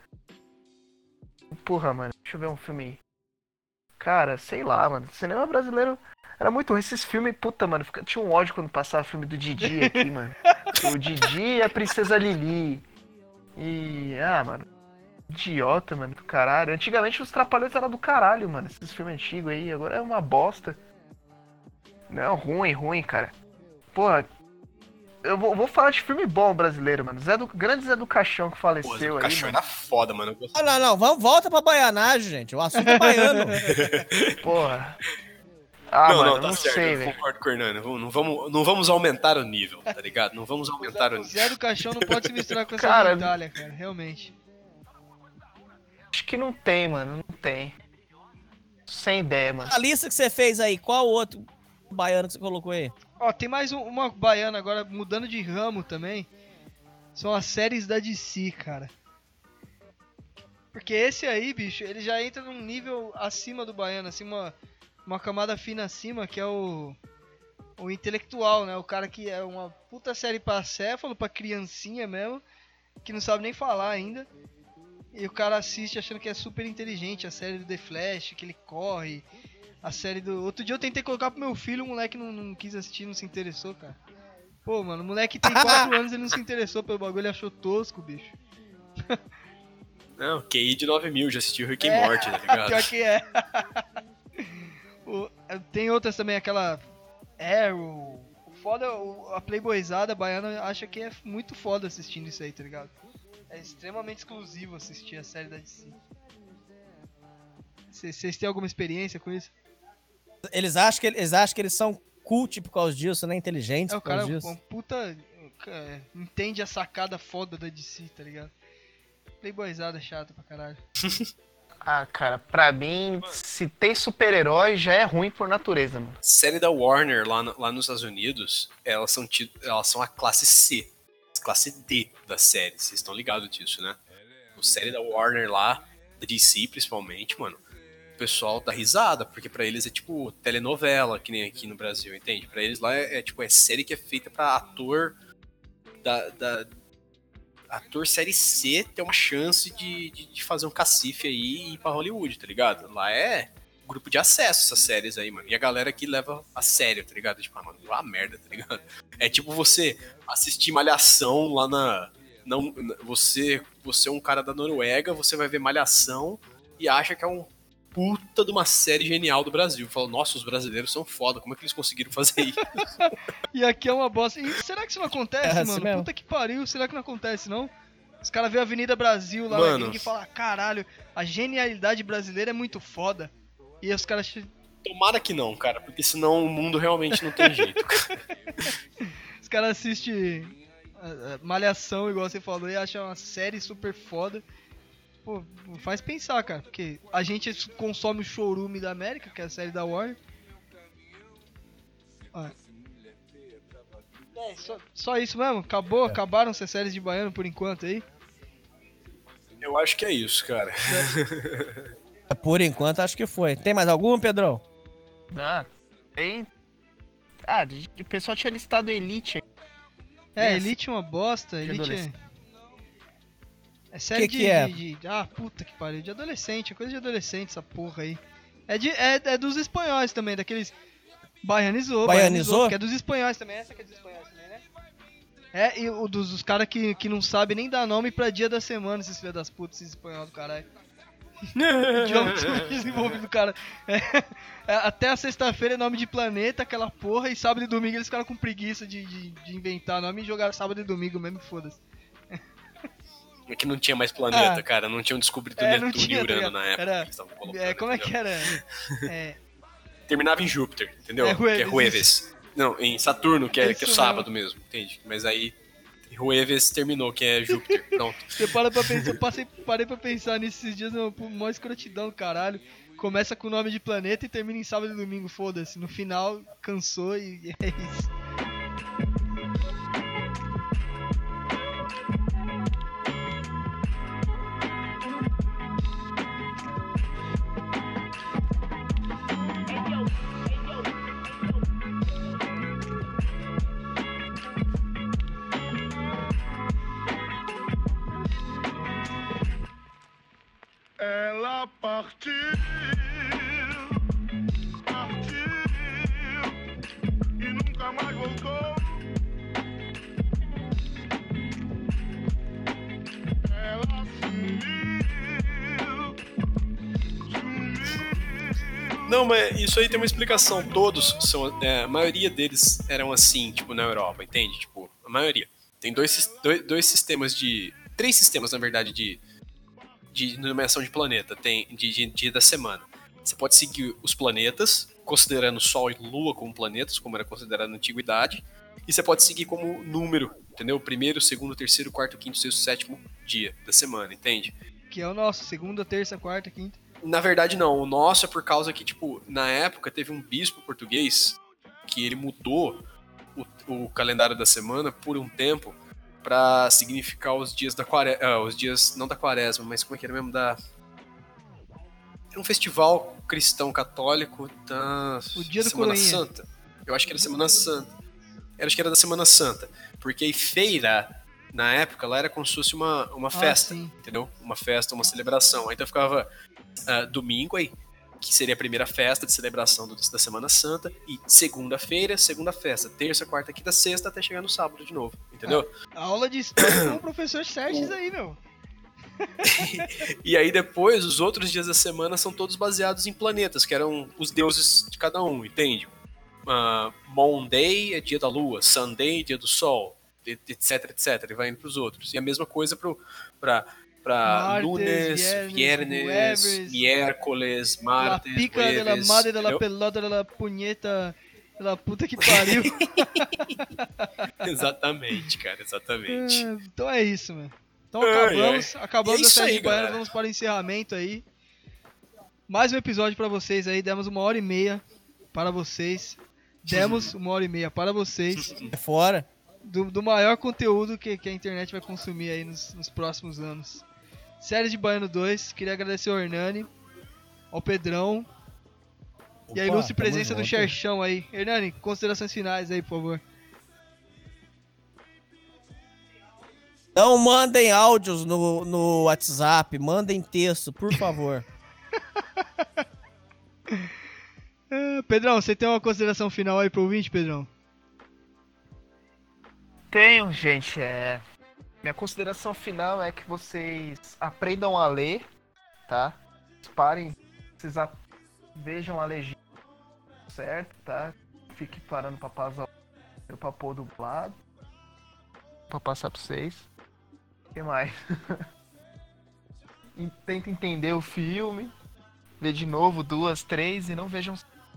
Porra, mano, deixa eu ver um filme aí. Cara, sei lá, mano. Cinema brasileiro era muito ruim. Esses filmes, puta, mano, fica- tinha um ódio quando passava filme do Didi aqui, mano. O Didi e a Princesa Lili. E. Ah, mano. Idiota, mano, do caralho. Antigamente os Trapalhões eram do caralho, mano. Esses filmes antigos aí, agora é uma bosta. Não, ruim, ruim, cara. Porra, eu vou, vou falar de filme bom brasileiro, mano. Zé do, grande Zé do Caixão que Pô, faleceu o aí, cachorro mano. era foda, mano. Eu gostei. Ah, não, não, vamos, volta pra baianagem, gente. O assunto é baiano. Porra. Ah, não, mano, não, tá não certo. sei, eu velho. concordo com o Hernando. Vamos- Não vamos, não vamos aumentar o nível, tá ligado? Não vamos aumentar o O nível. Zé do Caixão não pode se misturar com essa Cara, gentalha, cara, realmente. Acho que não tem, mano, não tem. Sem ideia, mano. A lista que você fez aí, qual outro baiano que você colocou aí? Ó, tem mais um- uma baiana agora, mudando de ramo também. São as séries da D C, cara. Porque esse aí, bicho, ele já entra num nível acima do baiano, assim, uma, uma camada fina acima, que é o, o intelectual, né? O cara que é uma puta série pra acéfalo, pra criancinha mesmo, que não sabe nem falar ainda. E o cara assiste achando que é super inteligente, a série do The Flash, que ele corre, a série do... Outro dia eu tentei colocar pro meu filho, o moleque não, não quis assistir, não se interessou, cara. Pô, mano, o moleque tem quatro anos e ele não se interessou pelo bagulho, ele achou tosco, bicho. Não, Q I de nove mil, já assistiu Rick É, e Morty, tá ligado? Pior que é. O- tem outras também, aquela Arrow. O foda, o- a playboyzada baiana acha que é muito foda assistindo isso aí, tá ligado? É extremamente exclusivo assistir a série da D C. Vocês têm alguma experiência com isso? Eles acham que eles, acham que eles são cult por causa disso, né? Inteligentes É, o por causa cara disso. um puta... é, entende a sacada foda da D C, tá ligado? playboyzada chata pra caralho. Ah, cara, pra mim, se tem super-herói, já é ruim por natureza, mano. Série da Warner lá, no- lá nos Estados Unidos, elas são, ti- elas são a classe C, classe D das séries. Vocês estão ligados disso, né? A série da Warner lá, D C principalmente, mano, o pessoal dá risada, porque pra eles é tipo telenovela, que nem aqui no Brasil, entende? Pra eles lá é, é tipo, é série que é feita pra ator da... da ator série C ter uma chance de, de, de fazer um cacife aí e ir pra Hollywood, tá ligado? Lá é grupo de acesso essas séries aí, mano. E a galera aqui leva a sério, tá ligado? Tipo, ah, mano, uma merda, tá ligado? É tipo você assistir Malhação lá na... Não, você, você é um cara da Noruega, você vai ver Malhação e acha que é um puta de uma série genial do Brasil. Fala, nossa, os brasileiros são foda, como é que eles conseguiram fazer isso? E aqui é uma bosta. E será que isso não acontece, É assim mano? mesmo. Puta que pariu, será que não acontece, não? Os caras vêem a Avenida Brasil lá na Mano. gringa e falam, caralho, a genialidade brasileira é muito foda. E os caras... Tomara que não, cara, porque senão o mundo realmente não tem jeito. Os caras assistem ah, ah, Malhação, igual você falou, e acham uma série super foda. Pô, faz pensar, cara, porque a gente consome o Chorume da América, que é a série da Warner. Ah. É, só, só isso mesmo? Acabou? Acabaram essas séries de baiano por enquanto aí? Eu acho que é isso, cara. Por enquanto, acho que foi. Tem mais algum, Pedrão? Ah, tem... Ah, de- o pessoal tinha listado Elite. É, É, Elite é uma bosta, de Elite é... adolescente. É série Que de, que é? de- de- Ah, puta que pariu, de adolescente, é coisa de adolescente essa porra aí. É, de, é, é dos espanhóis também, daqueles... Baianizou, Baianizou? que é dos espanhóis também, essa que é dos espanhóis também, né? É, e o dos, dos caras que, que não sabem nem dar nome pra dia da semana, esses filhos das putas, esses espanhóis do caralho. Idioma desenvolvido, cara. É, é, até a sexta-feira é nome de planeta, aquela porra, e sábado e domingo eles ficaram com preguiça de, de, de inventar nome e jogaram sábado e domingo mesmo, foda-se. É que não tinha mais planeta, Ah. cara. Não tinham descobrido É, não Netuno tinha, e tá Urano ligado? na época. Era- que eles estavam colocando, É, como é que entendeu? era? É, Terminava em Júpiter, entendeu? É, Jueves, que é Jueves. Não, em Saturno, que é, Isso que é mesmo. sábado mesmo, entende? Mas aí Jueves terminou, que é Júpiter. Pronto. você para pra pensar, eu passei, parei pra pensar nesses dias, não, pô, mó escrotidão do caralho. Começa com o nome de planeta e termina em sábado e domingo, foda-se. No final, cansou e é isso. Ela partiu, partiu e nunca mais voltou. Ela sumiu, sumiu. Não, mas isso aí tem uma explicação. Todos são. É, a maioria deles eram assim, tipo, na Europa, entende? Tipo, a maioria. Tem dois, sis- dois, dois sistemas de. Três sistemas, na verdade, de. De numeração de planeta, tem de, de dia da semana. Você pode seguir os planetas, considerando Sol e Lua como planetas, como era considerado na antiguidade, e você pode seguir como número, entendeu? Primeiro, segundo, terceiro, quarto, quinto, sexto, sétimo dia da semana, entende? Que é o nosso, segunda, terça, quarta, quinta. Na verdade, não. O nosso é por causa que, tipo, na época teve um bispo português que ele mudou o, o calendário da semana por um tempo pra significar os dias da quaresma. Ah, os dias, não da quaresma, mas como é que era mesmo? Da. Era um festival cristão católico da O dia do Semana Coroinha. Santa. Eu acho que era Semana Santa. Eu acho que era da Semana Santa. Porque aí feira, na época, lá era como se fosse uma, uma Ah, festa, sim. entendeu? Uma festa, uma celebração. Aí então ficava ah, domingo aí, que seria a primeira festa de celebração do- da Semana Santa, e segunda-feira, segunda festa, terça, quarta, quinta, sexta, até chegar no sábado de novo, entendeu? A aula de história com o professor Sérgio aí, meu. E aí depois, os outros dias da semana são todos baseados em planetas, que eram os deuses de cada um, entende? Uh, Monday é dia da lua, Sunday é dia do sol, etc, etc, e vai indo pros outros. E a mesma coisa pro, pra, pra Martes, lunes, viernes, viernes, jueves, miércoles, La martes, pica de la jueves, madre de la entendeu? pelota de la punheta de la puta que pariu. Exatamente, cara, exatamente. É, então é isso, mano. Então Ai, acabamos, acabamos E é a isso série aí, de baiano, galera. vamos para o encerramento aí. Mais um episódio pra vocês aí, demos uma hora e meia para vocês. Demos uma hora e meia para vocês. É fora. Do, do maior conteúdo que, que a internet vai consumir aí nos, nos próximos anos. Série de Baiano dois, queria agradecer ao Hernani, ao Pedrão e a Opa, ilustre tamo presença do junto. Xerxão aí. Hernani, considerações finais aí, por favor. Não mandem áudios no, no WhatsApp, mandem texto, por favor. Ah, Pedrão, você tem uma consideração final aí pro ouvinte, Pedrão? Tenho, gente, é... Minha consideração final é que vocês aprendam a ler, tá? Parem, vocês a... vejam a legenda, certo, tá? Fique parando pra passar pra pôr dublado. Pra passar pra vocês. O que mais? E tenta entender o filme. Vê de novo duas, três e não vejam.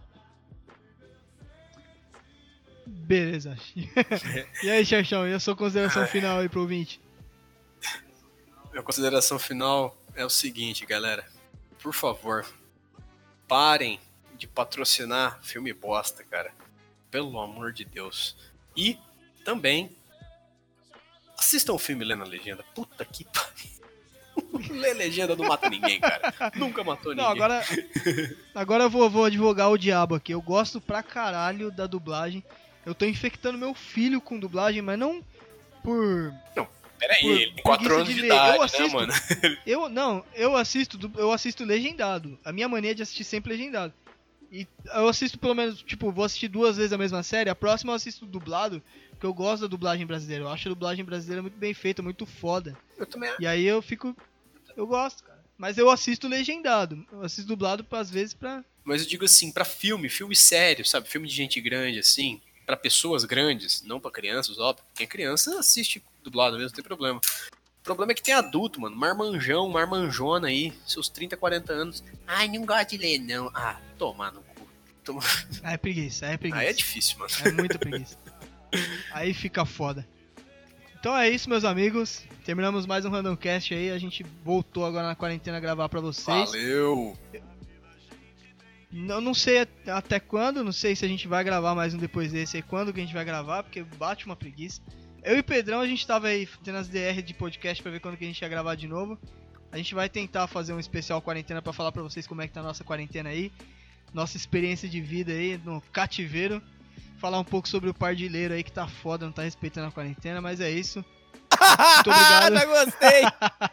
Beleza. E aí, Xerxão, e a sua consideração final aí pro ouvinte? Minha consideração final é o seguinte, galera. Por favor, parem de patrocinar filme bosta, cara. Pelo amor de Deus. E também assistam o filme lendo a legenda. Puta que pariu. Ler legenda não mata ninguém, cara. Nunca matou Não, ninguém. agora, agora eu vou, vou advogar o diabo aqui. Eu gosto pra caralho da dublagem. Eu tô infectando meu filho com dublagem, mas não por... Pera aí, por ele tem quatro preguiça anos de, de ler. idade, Eu né, assisto. mano? Eu não, eu assisto, du- eu assisto legendado. A minha mania é de assistir sempre legendado. E eu assisto pelo menos, tipo, vou assistir duas vezes a mesma série. A próxima eu assisto dublado, porque eu gosto da dublagem brasileira. Eu acho a dublagem brasileira muito bem feita, muito foda. Eu também. E aí eu fico, eu gosto, cara. Mas eu assisto legendado. Eu assisto dublado às vezes pra... Mas eu digo assim, pra filme, filme sério, sabe? Filme de gente grande, assim. Pra pessoas grandes, não pra crianças, óbvio. Quem é criança assiste dublado mesmo, não tem problema. O problema é que tem adulto, mano. Marmanjão, marmanjona aí, seus trinta, quarenta anos. Ai, não gosto de ler, não. Ah, tomar no cu. Toma... Ah, é preguiça, é preguiça. Ah, é difícil, mano. É muita preguiça. Aí fica foda. Então é isso, meus amigos. Terminamos mais um Randomcast aí. A gente voltou agora na quarentena a gravar pra vocês. Valeu! Não, não sei at- até quando, não sei se a gente vai gravar mais um depois desse aí, quando que a gente vai gravar, porque bate uma preguiça. Eu e o Pedrão, a gente tava aí tendo as D R de podcast pra ver quando que a gente ia gravar de novo. A gente vai tentar fazer um especial quarentena pra falar pra vocês como é que tá a nossa quarentena aí. Nossa experiência de vida aí no cativeiro. Falar um pouco sobre o pardilheiro aí que tá foda, não tá respeitando a quarentena, mas é isso. Muito obrigado. Já gostei.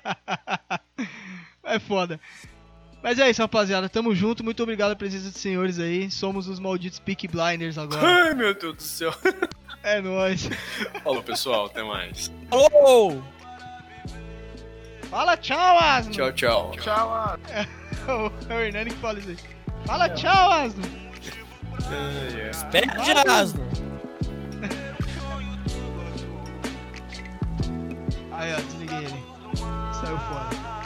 É foda. Mas é isso, rapaziada. Tamo junto. Muito obrigado pela presença dos senhores aí. Somos os malditos Peaky Blinders agora. Ai, meu Deus do céu. É nóis. Falou, pessoal. Até mais. Alô! Fala tchau, Asno. Tchau, tchau. Tchau, ah. É o Hernani que fala isso aí. Fala tchau, Asno. Pede asno. Aí, ó, desliguei ele. Saiu fora.